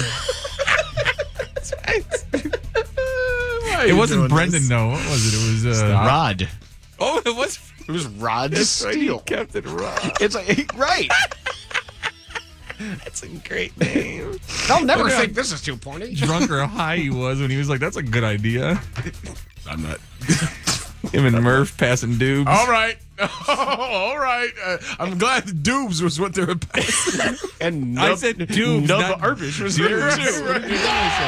It wasn't Brendan, no. What was it? It was Rod. Oh, it was. It was Rod Steele. Kept it Rod. It's like right. That's a great name. They'll never think this is too porny. Drunk or high he was when he was like, "That's a good idea." I'm not. Him and Murph passing dubes. All right. All right. I'm glad the dubes was what they were passing. And I said dubes, Nub not Arbish was dubes. there too. What did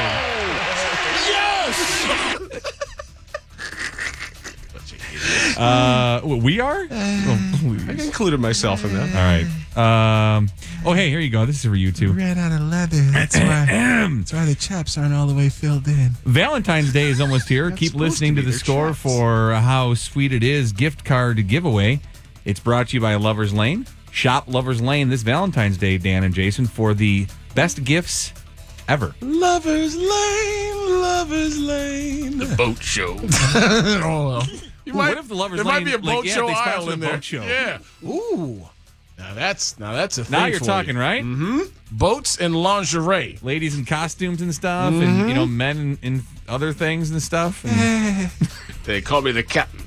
I say? We are? I included myself in that. All right. Hey, here you go. This is for you two. Ran out of leather. That's why the chaps aren't all the way filled in. Valentine's Day is almost here. Keep listening to the score for how sweet it is gift card giveaway. It's brought to you by Lover's Lane. Shop Lover's Lane this Valentine's Day, Dan and Jason, for the best gifts ever. Lover's Lane, Lover's Lane. The boat show. Oh, well. What if the Lover's There Lane... might be a boat show they sponsor aisle the in there. boat show. Yeah. Ooh. Now that's a thing. Now you're for talking, you. right? Mm-hmm. Boats and lingerie. Ladies in costumes and stuff, and men in other things and stuff. And They call me the captain.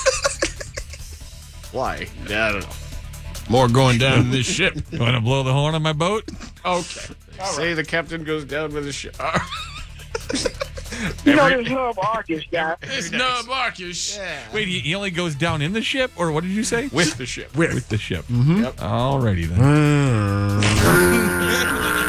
Why? I don't know. More going down in this ship. You want to blow the horn on my boat? Okay. Say the captain goes down with the ship. You know, there's no Marcus, guy. It's no Marcus. Yeah. Wait, he only goes down in the ship, or what did you say? With the ship. With the ship. Mm-hmm. Yep. Alrighty then.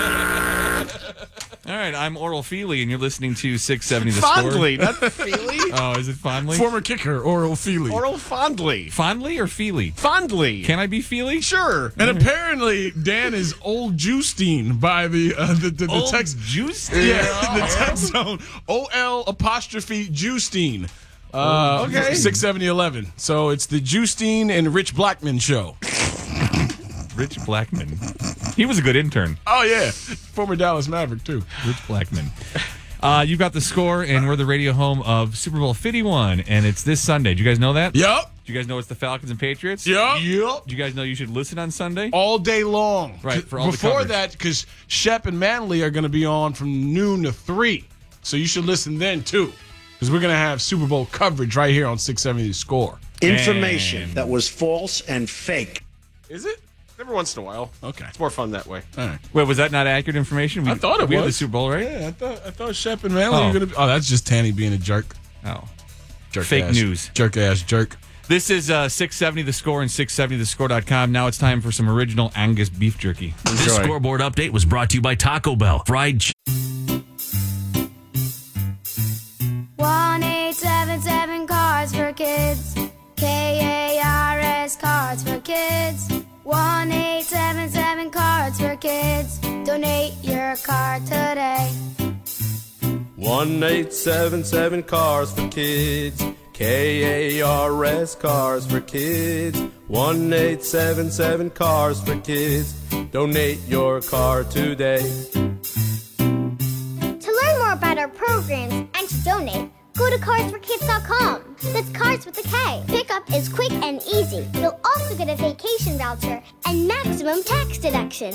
All right, I'm Oral Feely, and you're listening to 670 The Fondly, Score. not Feely. Oh, is it Fondly? Former kicker, Oral Feely. Oral Fondly. Fondly or Feely? Fondly. Can I be Feely? Sure. And apparently, Dan is Old Juicestein by the Old text. Juicestein? Yeah, the text zone. OL''Juicestein. Okay. 67011. So it's the Juicestein and Rich Blackman show. Rich Blackman. He was a good intern. Oh, yeah. Former Dallas Maverick, too. Rich Blackman. You've got The Score, and we're the radio home of Super Bowl 51, and it's this Sunday. Do you guys know that? Yup. Do you guys know it's the Falcons and Patriots? Yup. Do you guys know you should listen on Sunday? All day long. Right, for all the Before coverage. that, because Shep and Manley are going to be on from noon to 3. So you should listen then, too. Because we're going to have Super Bowl coverage right here on 670 The Score. Information that was false and fake. Is it? Every once in a while. Okay. It's more fun that way. All right. Wait, was that not accurate information? I thought it we was. had the Super Bowl, right? Yeah, I thought Shep and Manley were going to be. Oh, that's just Tanny being a jerk. Oh. Jerk Fake ass. news. Jerk ass jerk. This is 670 The Score and 670thescore.com. Now it's time for some original Angus beef jerky. This scoreboard update was brought to you by Taco Bell. Fried 1877 Cards for Kids. KARS Cards for Kids. 1877 Cards for Kids. Donate your card today. 1877 Cars for Kids. KARS Cars for Kids. 1877 Cars for Kids. Donate your car today. To learn more about our programs and to donate, go to carsforkids.com. That's Cars with a K. Pickup is quick and easy. You'll also get a vacation voucher and maximum tax deduction.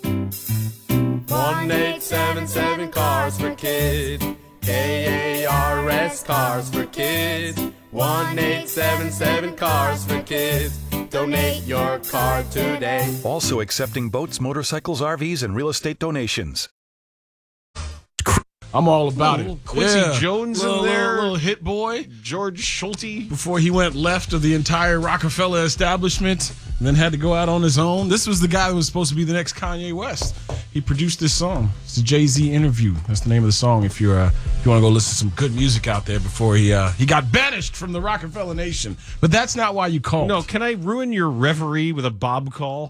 1877 Cars for Kids. KARS Cars for Kids. 1877 Cars for Kids. Donate your car today. Also accepting boats, motorcycles, RVs, and real estate donations. I'm all about it. Quincy Jones in there. Little hit boy. George Schulte. Before he went left of the entire Rockefeller establishment and then had to go out on his own. This was the guy who was supposed to be the next Kanye West. He produced this song. It's a Jay-Z interview. That's the name of the song if you want to go listen to some good music out there before he got banished from the Rockefeller Nation. But that's not why you called. No, can I ruin your reverie with a Bob call?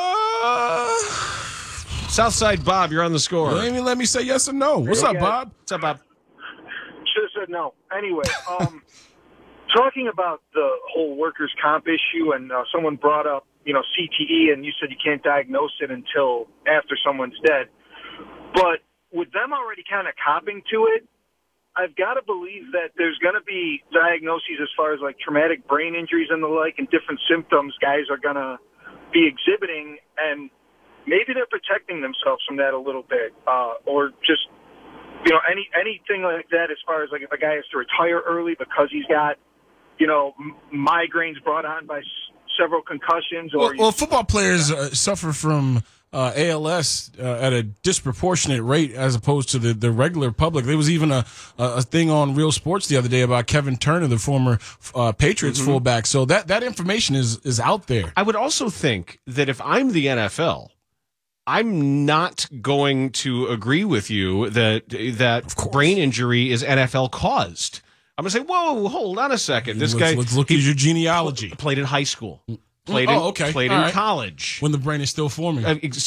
Southside Bob, you're on The Score. Let me say yes or no. What's up, Bob? What's up, Bob? Should have said no. Anyway, talking about the whole workers' comp issue, and someone brought up, CTE, and you said you can't diagnose it until after someone's dead. But with them already kind of copping to it, I've got to believe that there's going to be diagnoses as far as like traumatic brain injuries and the like, and different symptoms guys are going to be exhibiting, and maybe they're protecting themselves from that a little bit, or just, anything like that as far as like if a guy has to retire early because he's got, migraines brought on by several concussions. Or Well, football players suffer from ALS at a disproportionate rate as opposed to the regular public. There was even a thing on Real Sports the other day about Kevin Turner, the former Patriots fullback. So that information is out there. I would also think that if I'm the NFL, I'm not going to agree with you that brain injury is NFL caused. I'm going to say, whoa, hold on a second. This guy, let's look at your genealogy. Played in high school. Played in college when the brain is still forming.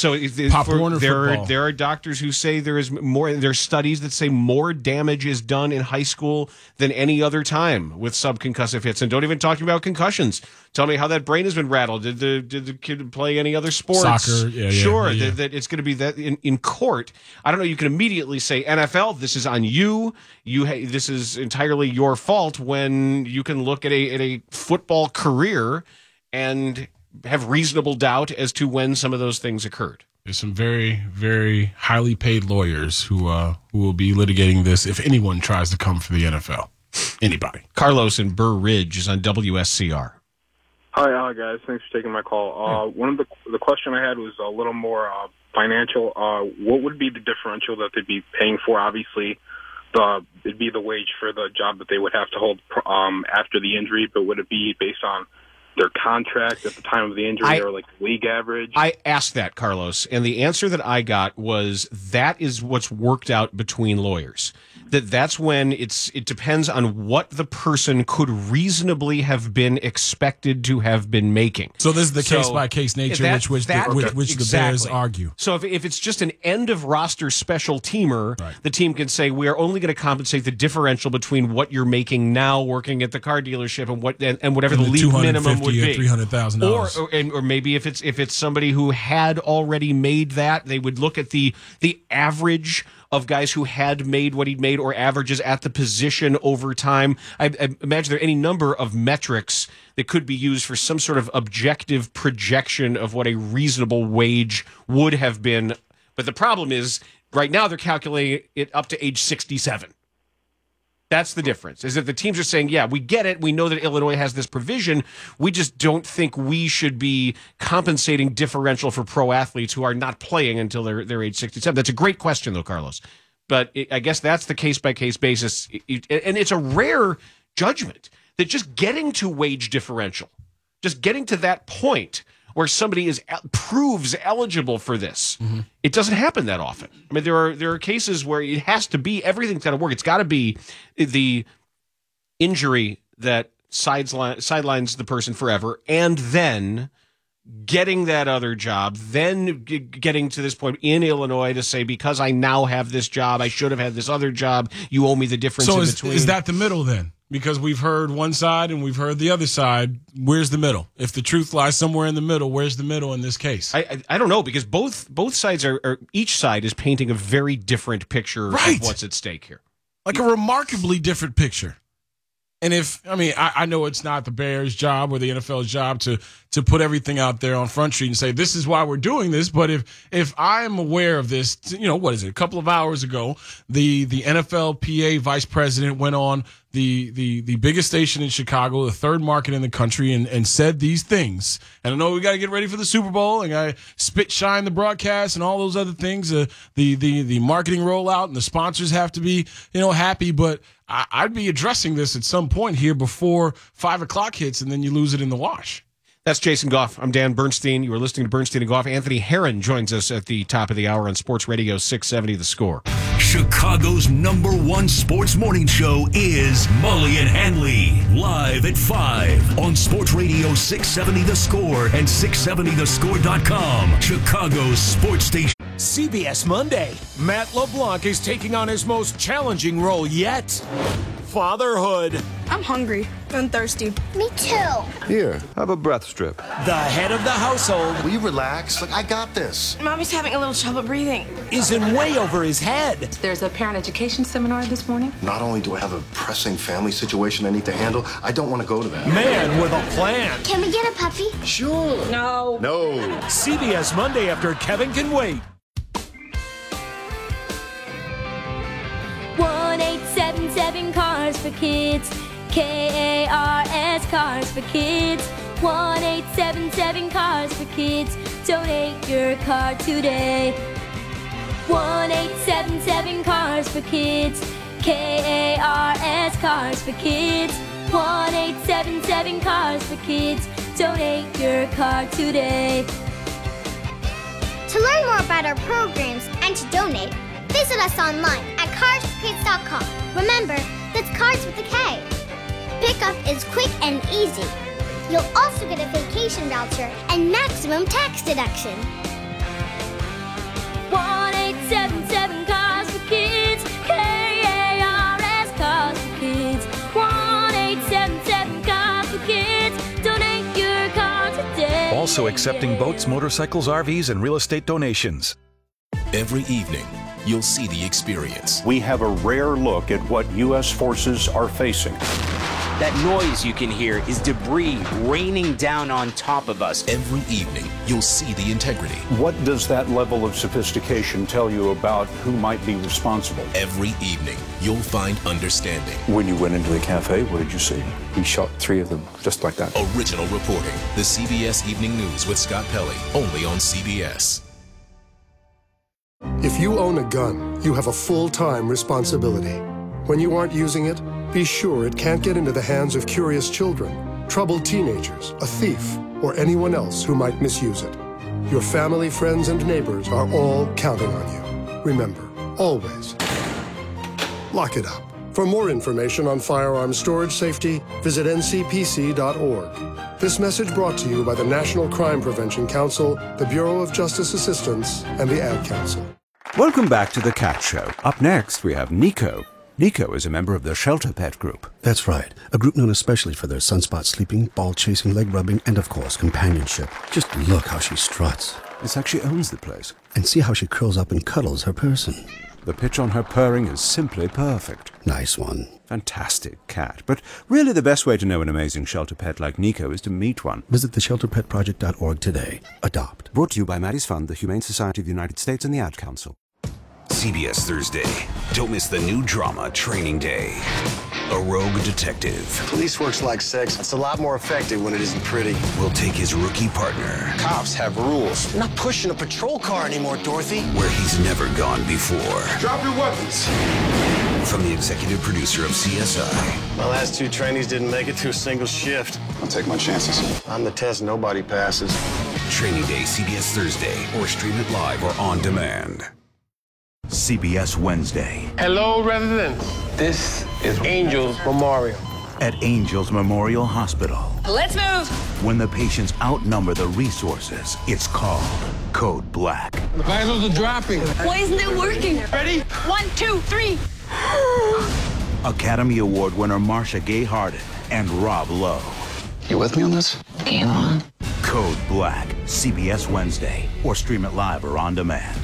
Pop Warner football. There are doctors who say there is more. There are studies that say more damage is done in high school than any other time with subconcussive hits. And don't even talk about concussions. Tell me how that brain has been rattled. Did the kid play any other sports? Soccer. Sure. That it's going to be that in court. I don't know. You can immediately say NFL. This is on you. This is entirely your fault. When you can look at a football career and have reasonable doubt as to when some of those things occurred. There's some very, very highly paid lawyers who will be litigating this if anyone tries to come for the NFL. Anybody. Carlos in Burr Ridge is on WSCR. Hi, guys. Thanks for taking my call. One of the question I had was a little more financial. What would be the differential that they'd be paying for? Obviously, it'd be the wage for the job that they would have to hold after the injury, but would it be based on their contract at the time of the injury or like league average? I asked that, Carlos, and the answer that I got was that is what's worked out between lawyers. That's when it depends on what the person could reasonably have been expected to have been making. So this is the case-by-case nature which the Bears argue. So if it's just an end-of-roster special teamer, the team can say, we are only going to compensate the differential between what you're making now working at the car dealership and whatever the league minimum would be. $300,000. Or maybe if it's somebody who had already made that, they would look at the average of guys who had made what he'd made or averages at the position over time. I imagine there are any number of metrics that could be used for some sort of objective projection of what a reasonable wage would have been. But the problem is, right now they're calculating it up to age 67. That's the difference, is that the teams are saying, yeah, we get it. We know that Illinois has this provision. We just don't think we should be compensating differential for pro athletes who are not playing until they're age 67. That's a great question, though, Carlos. But I guess that's the case-by-case basis. And it's a rare judgment that just getting to wage differential, just getting to that point where somebody proves eligible for this. Mm-hmm. It doesn't happen that often. I mean, there are cases where it has to be, everything's got to work. It's got to be the injury that sidelines the person forever, and then getting that other job, then getting to this point in Illinois to say, because I now have this job, I should have had this other job, you owe me the difference in between. So is that the middle then? Because we've heard one side and we've heard the other side. Where's the middle? If the truth lies somewhere in the middle, where's the middle in this case? I don't know, because both sides are each side is painting a very different picture of what's at stake here. Like a remarkably different picture. And I know it's not the Bears' job or the NFL's job to put everything out there on Front Street and say, this is why we're doing this. But if I am aware of this, what is it? A couple of hours ago, the NFLPA vice president went on the biggest station in Chicago, the third market in the country, and said these things. And I know we got to get ready for the Super Bowl, and I shine the broadcast and all those other things. The marketing rollout and the sponsors have to be happy, but I'd be addressing this at some point here before 5 o'clock hits, and then you lose it in the wash. That's Jason Goff. I'm Dan Bernstein. You are listening to Bernstein and Goff. Anthony Herron joins us at the top of the hour on Sports Radio 670 The Score. Chicago's #1 sports morning show is Mully and Hanley, live at 5 on Sports Radio 670 The Score and 670thescore.com. Chicago's sports station. CBS Monday. Matt LeBlanc is taking on his most challenging role yet. Fatherhood. I'm hungry and thirsty. Me too. Here, have a breath strip. The head of the household. Will you relax? Look, I got this. Mommy's having a little trouble breathing. Is in way over his head. There's a parent education seminar this morning. Not only do I have a pressing family situation I need to handle, I don't want to go to that. Man with a plan. Can we get a puppy? Sure. No. CBS Monday after Kevin Can Wait. 1-877 Cars for Kids. KARS Cars for Kids. 1-877 Cars for Kids. Donate your car today. 1-877 Cars for Kids. KARS Cars for Kids. 1-877 Cars for Kids. Donate your car today. To learn more about our programs and to donate, visit us online at carsforkids.com. Remember, that's Cars with a K. Pickup is quick and easy. You'll also get a vacation voucher and maximum tax deduction. 1-877 Cars for Kids. KARS Cars for Kids. 1-877 Cars for Kids. Donate your car today. Also accepting boats, motorcycles, RVs, and real estate donations. Every evening, you'll see the experience. We have a rare look at what U.S. forces are facing. That noise you can hear is debris raining down on top of us. Every evening, you'll see the integrity. What does that level of sophistication tell you about who might be responsible? Every evening, you'll find understanding. When you went into the cafe, what did you see? He shot 3 of them, just like that. Original reporting. The CBS Evening News with Scott Pelley, only on CBS. If you own a gun, you have a full-time responsibility. When you aren't using it, be sure it can't get into the hands of curious children, troubled teenagers, a thief, or anyone else who might misuse it. Your family, friends, and neighbors are all counting on you. Remember, always, lock it up. For more information on firearm storage safety, visit ncpc.org. This message brought to you by the National Crime Prevention Council, the Bureau of Justice Assistance, and the Ad Council. Welcome back to The Cat Show. Up next, we have Nico. Nico is a member of the Shelter Pet Group. That's right. A group known especially for their sunspot sleeping, ball chasing, leg rubbing, and of course, companionship. Just look how she struts. It's like she owns the place. And see how she curls up and cuddles her person. The pitch on her purring is simply perfect. Nice one. Fantastic cat. But really the best way to know an amazing shelter pet like Nico is to meet one. Visit theshelterpetproject.org today. Adopt. Brought to you by Maddie's Fund, the Humane Society of the United States, and the Ad Council. CBS Thursday. Don't miss the new drama, Training Day. A rogue detective Police work's like sex. It's a lot more effective when it isn't pretty. will take his rookie partner Cops have rules. You're not pushing a patrol car anymore, Dorothy. where he's never gone before. Drop your weapons. From the executive producer of CSI, My last 2 trainees didn't make it to a single shift. I'll take my chances. I'm the test nobody passes. Training Day, CBS Thursday, or stream it live or on demand. CBS Wednesday Hello, residents. This is Angels Memorial. at Angels Memorial Hospital. Let's move. When the patients outnumber the resources, it's called Code Black. The vitals are dropping. Why isn't it working? Ready? 1, 2, 3. Academy Award winner Marcia Gay Harden and Rob Lowe. You with me on this? Game on. Code Black, CBS Wednesday, or stream it live or on demand.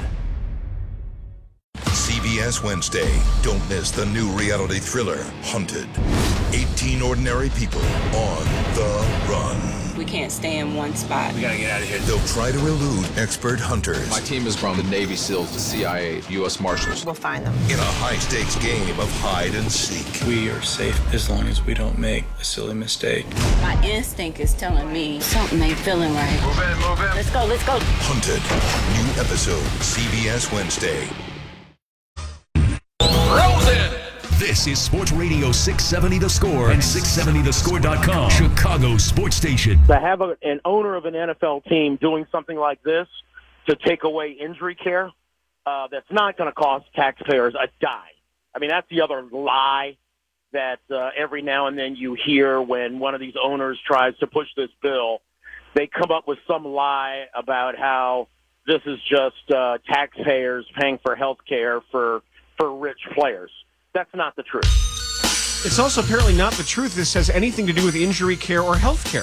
CBS Wednesday. Don't miss the new reality thriller, Hunted. 18 ordinary people on the run. We can't stay in one spot. We gotta get out of here. They'll try to elude expert hunters My team is from the Navy SEALs, the CIA, U.S. Marshals. We'll find them. in a high-stakes game of hide and seek. We are safe as long as we don't make a silly mistake. My instinct is telling me something ain't feeling right. Move in, move in. Let's go, let's go. Hunted. New episode, CBS Wednesday. This is Sports Radio 670 The Score and 670thescore.com, Chicago sports station. To have an owner of an NFL team doing something like this to take away injury care, that's not going to cost taxpayers a dime. I mean, that's the other lie that every now and then you hear when one of these owners tries to push this bill. They come up with some lie about how this is just taxpayers paying for health care for rich players. That's not the truth. It's also apparently not the truth. This has anything to do with injury care or health care.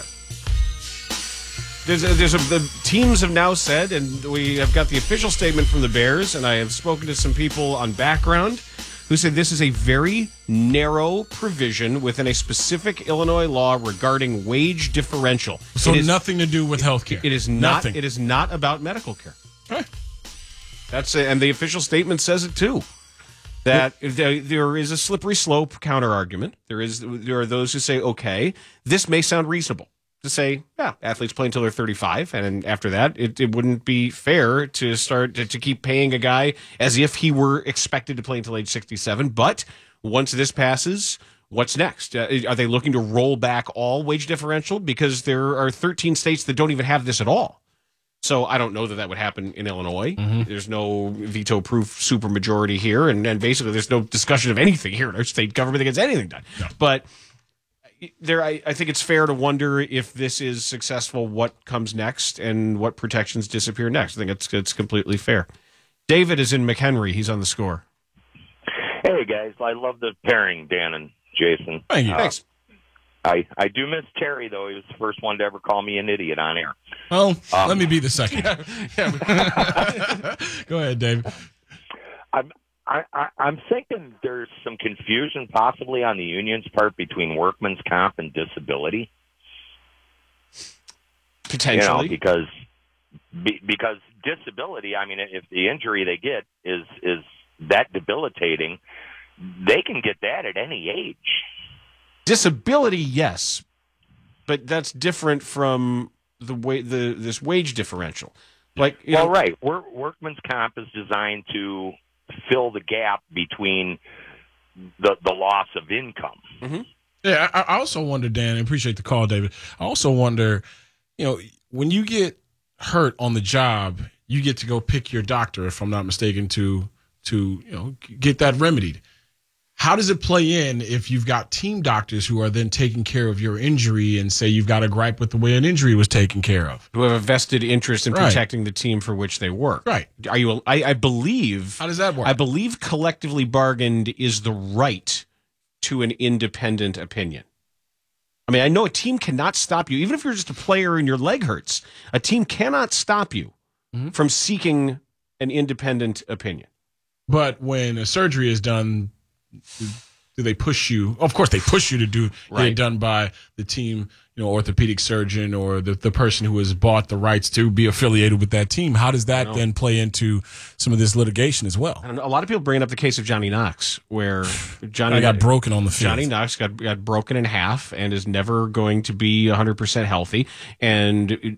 The teams have now said, and we have got the official statement from the Bears, and I have spoken to some people on background who said this is a very narrow provision within a specific Illinois law regarding wage differential. So nothing to do with health care. It is not. Nothing. It is not about medical care. Okay. That's it, and the official statement says it too. That there is a slippery slope counter argument. There are those who say, okay, this may sound reasonable to say, yeah, athletes play until they're 35, and after that, it wouldn't be fair to start to keep paying a guy as if he were expected to play until age 67. But once this passes, what's next? Are they looking to roll back all wage differential? Because there are 13 states that don't even have this at all. So I don't know that would happen in Illinois. Mm-hmm. There's no veto-proof supermajority here, and basically there's no discussion of anything here in our state government that gets anything done. No. But I think it's fair to wonder if this is successful, what comes next and what protections disappear next. I think it's completely fair. David is in McHenry. He's on the Score. Hey, guys. I love the pairing, Dan and Jason. Thank you. Thanks. I do miss Terry, though. He was the first one to ever call me an idiot on air. Well, let me be the second. Go ahead, David. I'm thinking there's some confusion possibly on the union's part between workman's comp and disability. Potentially. Because disability, I mean, if the injury they get is that debilitating, they can get that at any age. Disability, yes, but that's different from this wage differential. Like, right. Workman's comp is designed to fill the gap between the loss of income. Mm-hmm. Yeah, I also wonder, Dan, I appreciate the call, David. I also wonder, when you get hurt on the job, you get to go pick your doctor, if I'm not mistaken, to get that remedied. How does it play in if you've got team doctors who are then taking care of your injury and say you've got a gripe with the way an injury was taken care of? Who have a vested interest in protecting the team for which they work. Right. Are you? I believe. How does that work? I believe collectively bargained is the right to an independent opinion. I mean, I know a team cannot stop you, even if you're just a player and your leg hurts. A team cannot stop you from seeking an independent opinion. But when a surgery is done, do they push you? Of course, they push you to get it done by the team, orthopedic surgeon or the person who has bought the rights to be affiliated with that team. How does that then play into some of this litigation as well? I don't know. A lot of people bring up the case of Johnny Knox, where Johnny got broken on the field. Johnny Knox got broken in half and is never going to be 100% healthy. And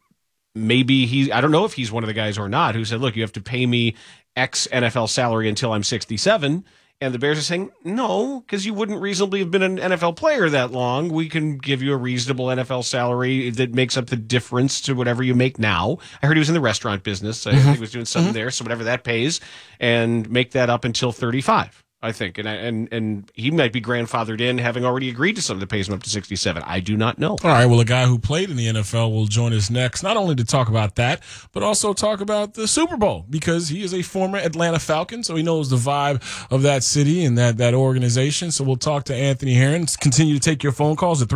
maybe I don't know if he's one of the guys or not who said, look, you have to pay me X NFL salary until I'm 67. And the Bears are saying, no, because you wouldn't reasonably have been an NFL player that long. We can give you a reasonable NFL salary that makes up the difference to whatever you make now. I heard he was in the restaurant business. I think he was doing something there. So whatever that pays, and make that up until 35. I think, and he might be grandfathered in, having already agreed to something that pays him up to 67. I do not know. All right, well, a guy who played in the NFL will join us next, not only to talk about that, but also talk about the Super Bowl, because he is a former Atlanta Falcon, so he knows the vibe of that city and that organization. So we'll talk to Anthony Herron. Continue to take your phone calls at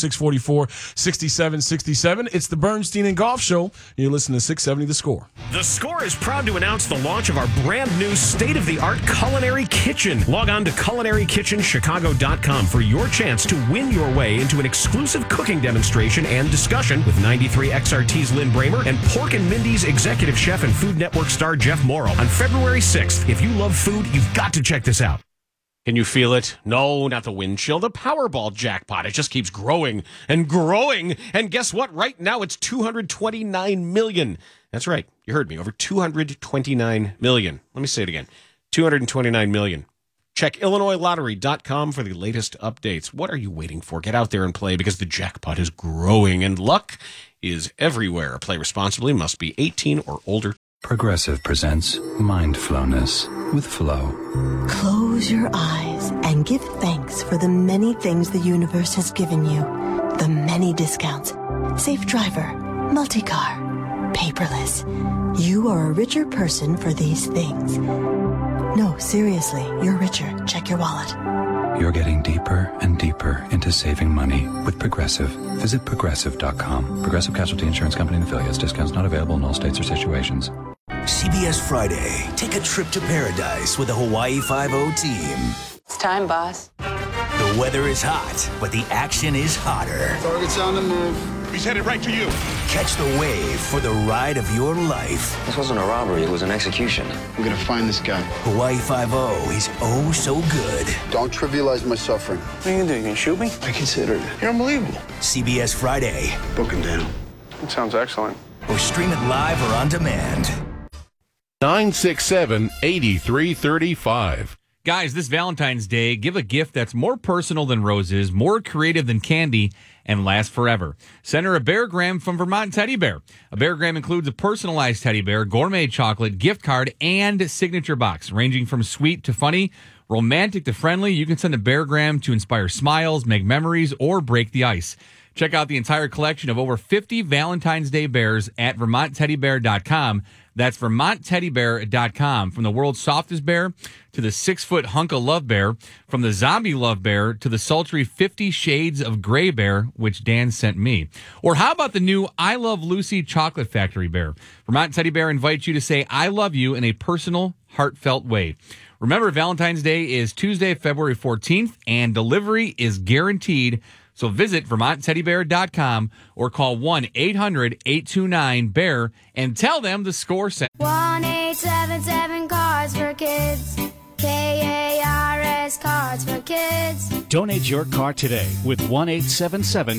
312-644-6767. It's the Bernstein and Golf Show. You're listening to 670 The Score. The Score is proud to announce the launch of our brand new state-of-the-art culinary kitchen. Log on to CulinaryKitchenChicago.com for your chance to win your way into an exclusive cooking demonstration and discussion with 93XRT's Lynn Bramer and Pork and Mindy's executive chef and Food Network star Jeff Morrow on February 6th. If you love food, you've got to check this out. Can you feel it? No, not the wind chill, the Powerball jackpot. It just keeps growing and growing. And guess what? Right now it's $229 million. That's right. You heard me. Over $229 million. Let me say it again. $229 million. Check IllinoisLottery.com for the latest updates. What are you waiting for? Get out there and play, because the jackpot is growing and luck is everywhere. Play responsibly. Must be 18 or older. Progressive presents Mindfulness with Flo. Close your eyes and give thanks for the many things the universe has given you. The many discounts. Safe driver, multi-car, paperless. You are a richer person for these things. No, seriously, you're richer. Check your wallet. You're getting deeper and deeper into saving money with Progressive. Visit Progressive.com. Progressive Casualty Insurance Company and affiliates. Discounts not available in all states or situations. CBS Friday. Take a trip to paradise with the Hawaii Five-0 team. It's time, boss. The weather is hot, but the action is hotter. Target's on the move. He's headed right to you. Catch the wave for the ride of your life. This wasn't a robbery, it was an execution. We're gonna find this guy. Hawaii Five-0 is oh so good. Don't trivialize my suffering. What are you gonna do? You gonna shoot me? I considered it. You're unbelievable. CBS Friday. Book him down. It sounds excellent. Or stream it live or on demand. 967-8335. Guys, this Valentine's Day, give a gift that's more personal than roses, more creative than candy, and lasts forever. Send her a Bear Graham from Vermont Teddy Bear. A Bear Graham includes a personalized teddy bear, gourmet chocolate, gift card, and signature box, ranging from sweet to funny. Romantic to friendly, you can send a beargram to inspire smiles, make memories, or break the ice. Check out the entire collection of over 50 Valentine's Day bears at VermontTeddyBear.com. That's VermontTeddyBear.com. From the world's softest bear to the 6-foot hunk of love bear, from the zombie love bear to the sultry 50 Shades of Gray bear, which Dan sent me. Or how about the new I Love Lucy Chocolate Factory bear? Vermont Teddy Bear invites you to say I love you in a personal, heartfelt way. Remember, Valentine's Day is Tuesday, February 14th, and delivery is guaranteed. So visit VermontTeddyBear.com or call 1-800-829-BEAR and tell them the score sent. 1-877 Cards for Kids. KARS Cards for Kids. Donate your car today with 1-877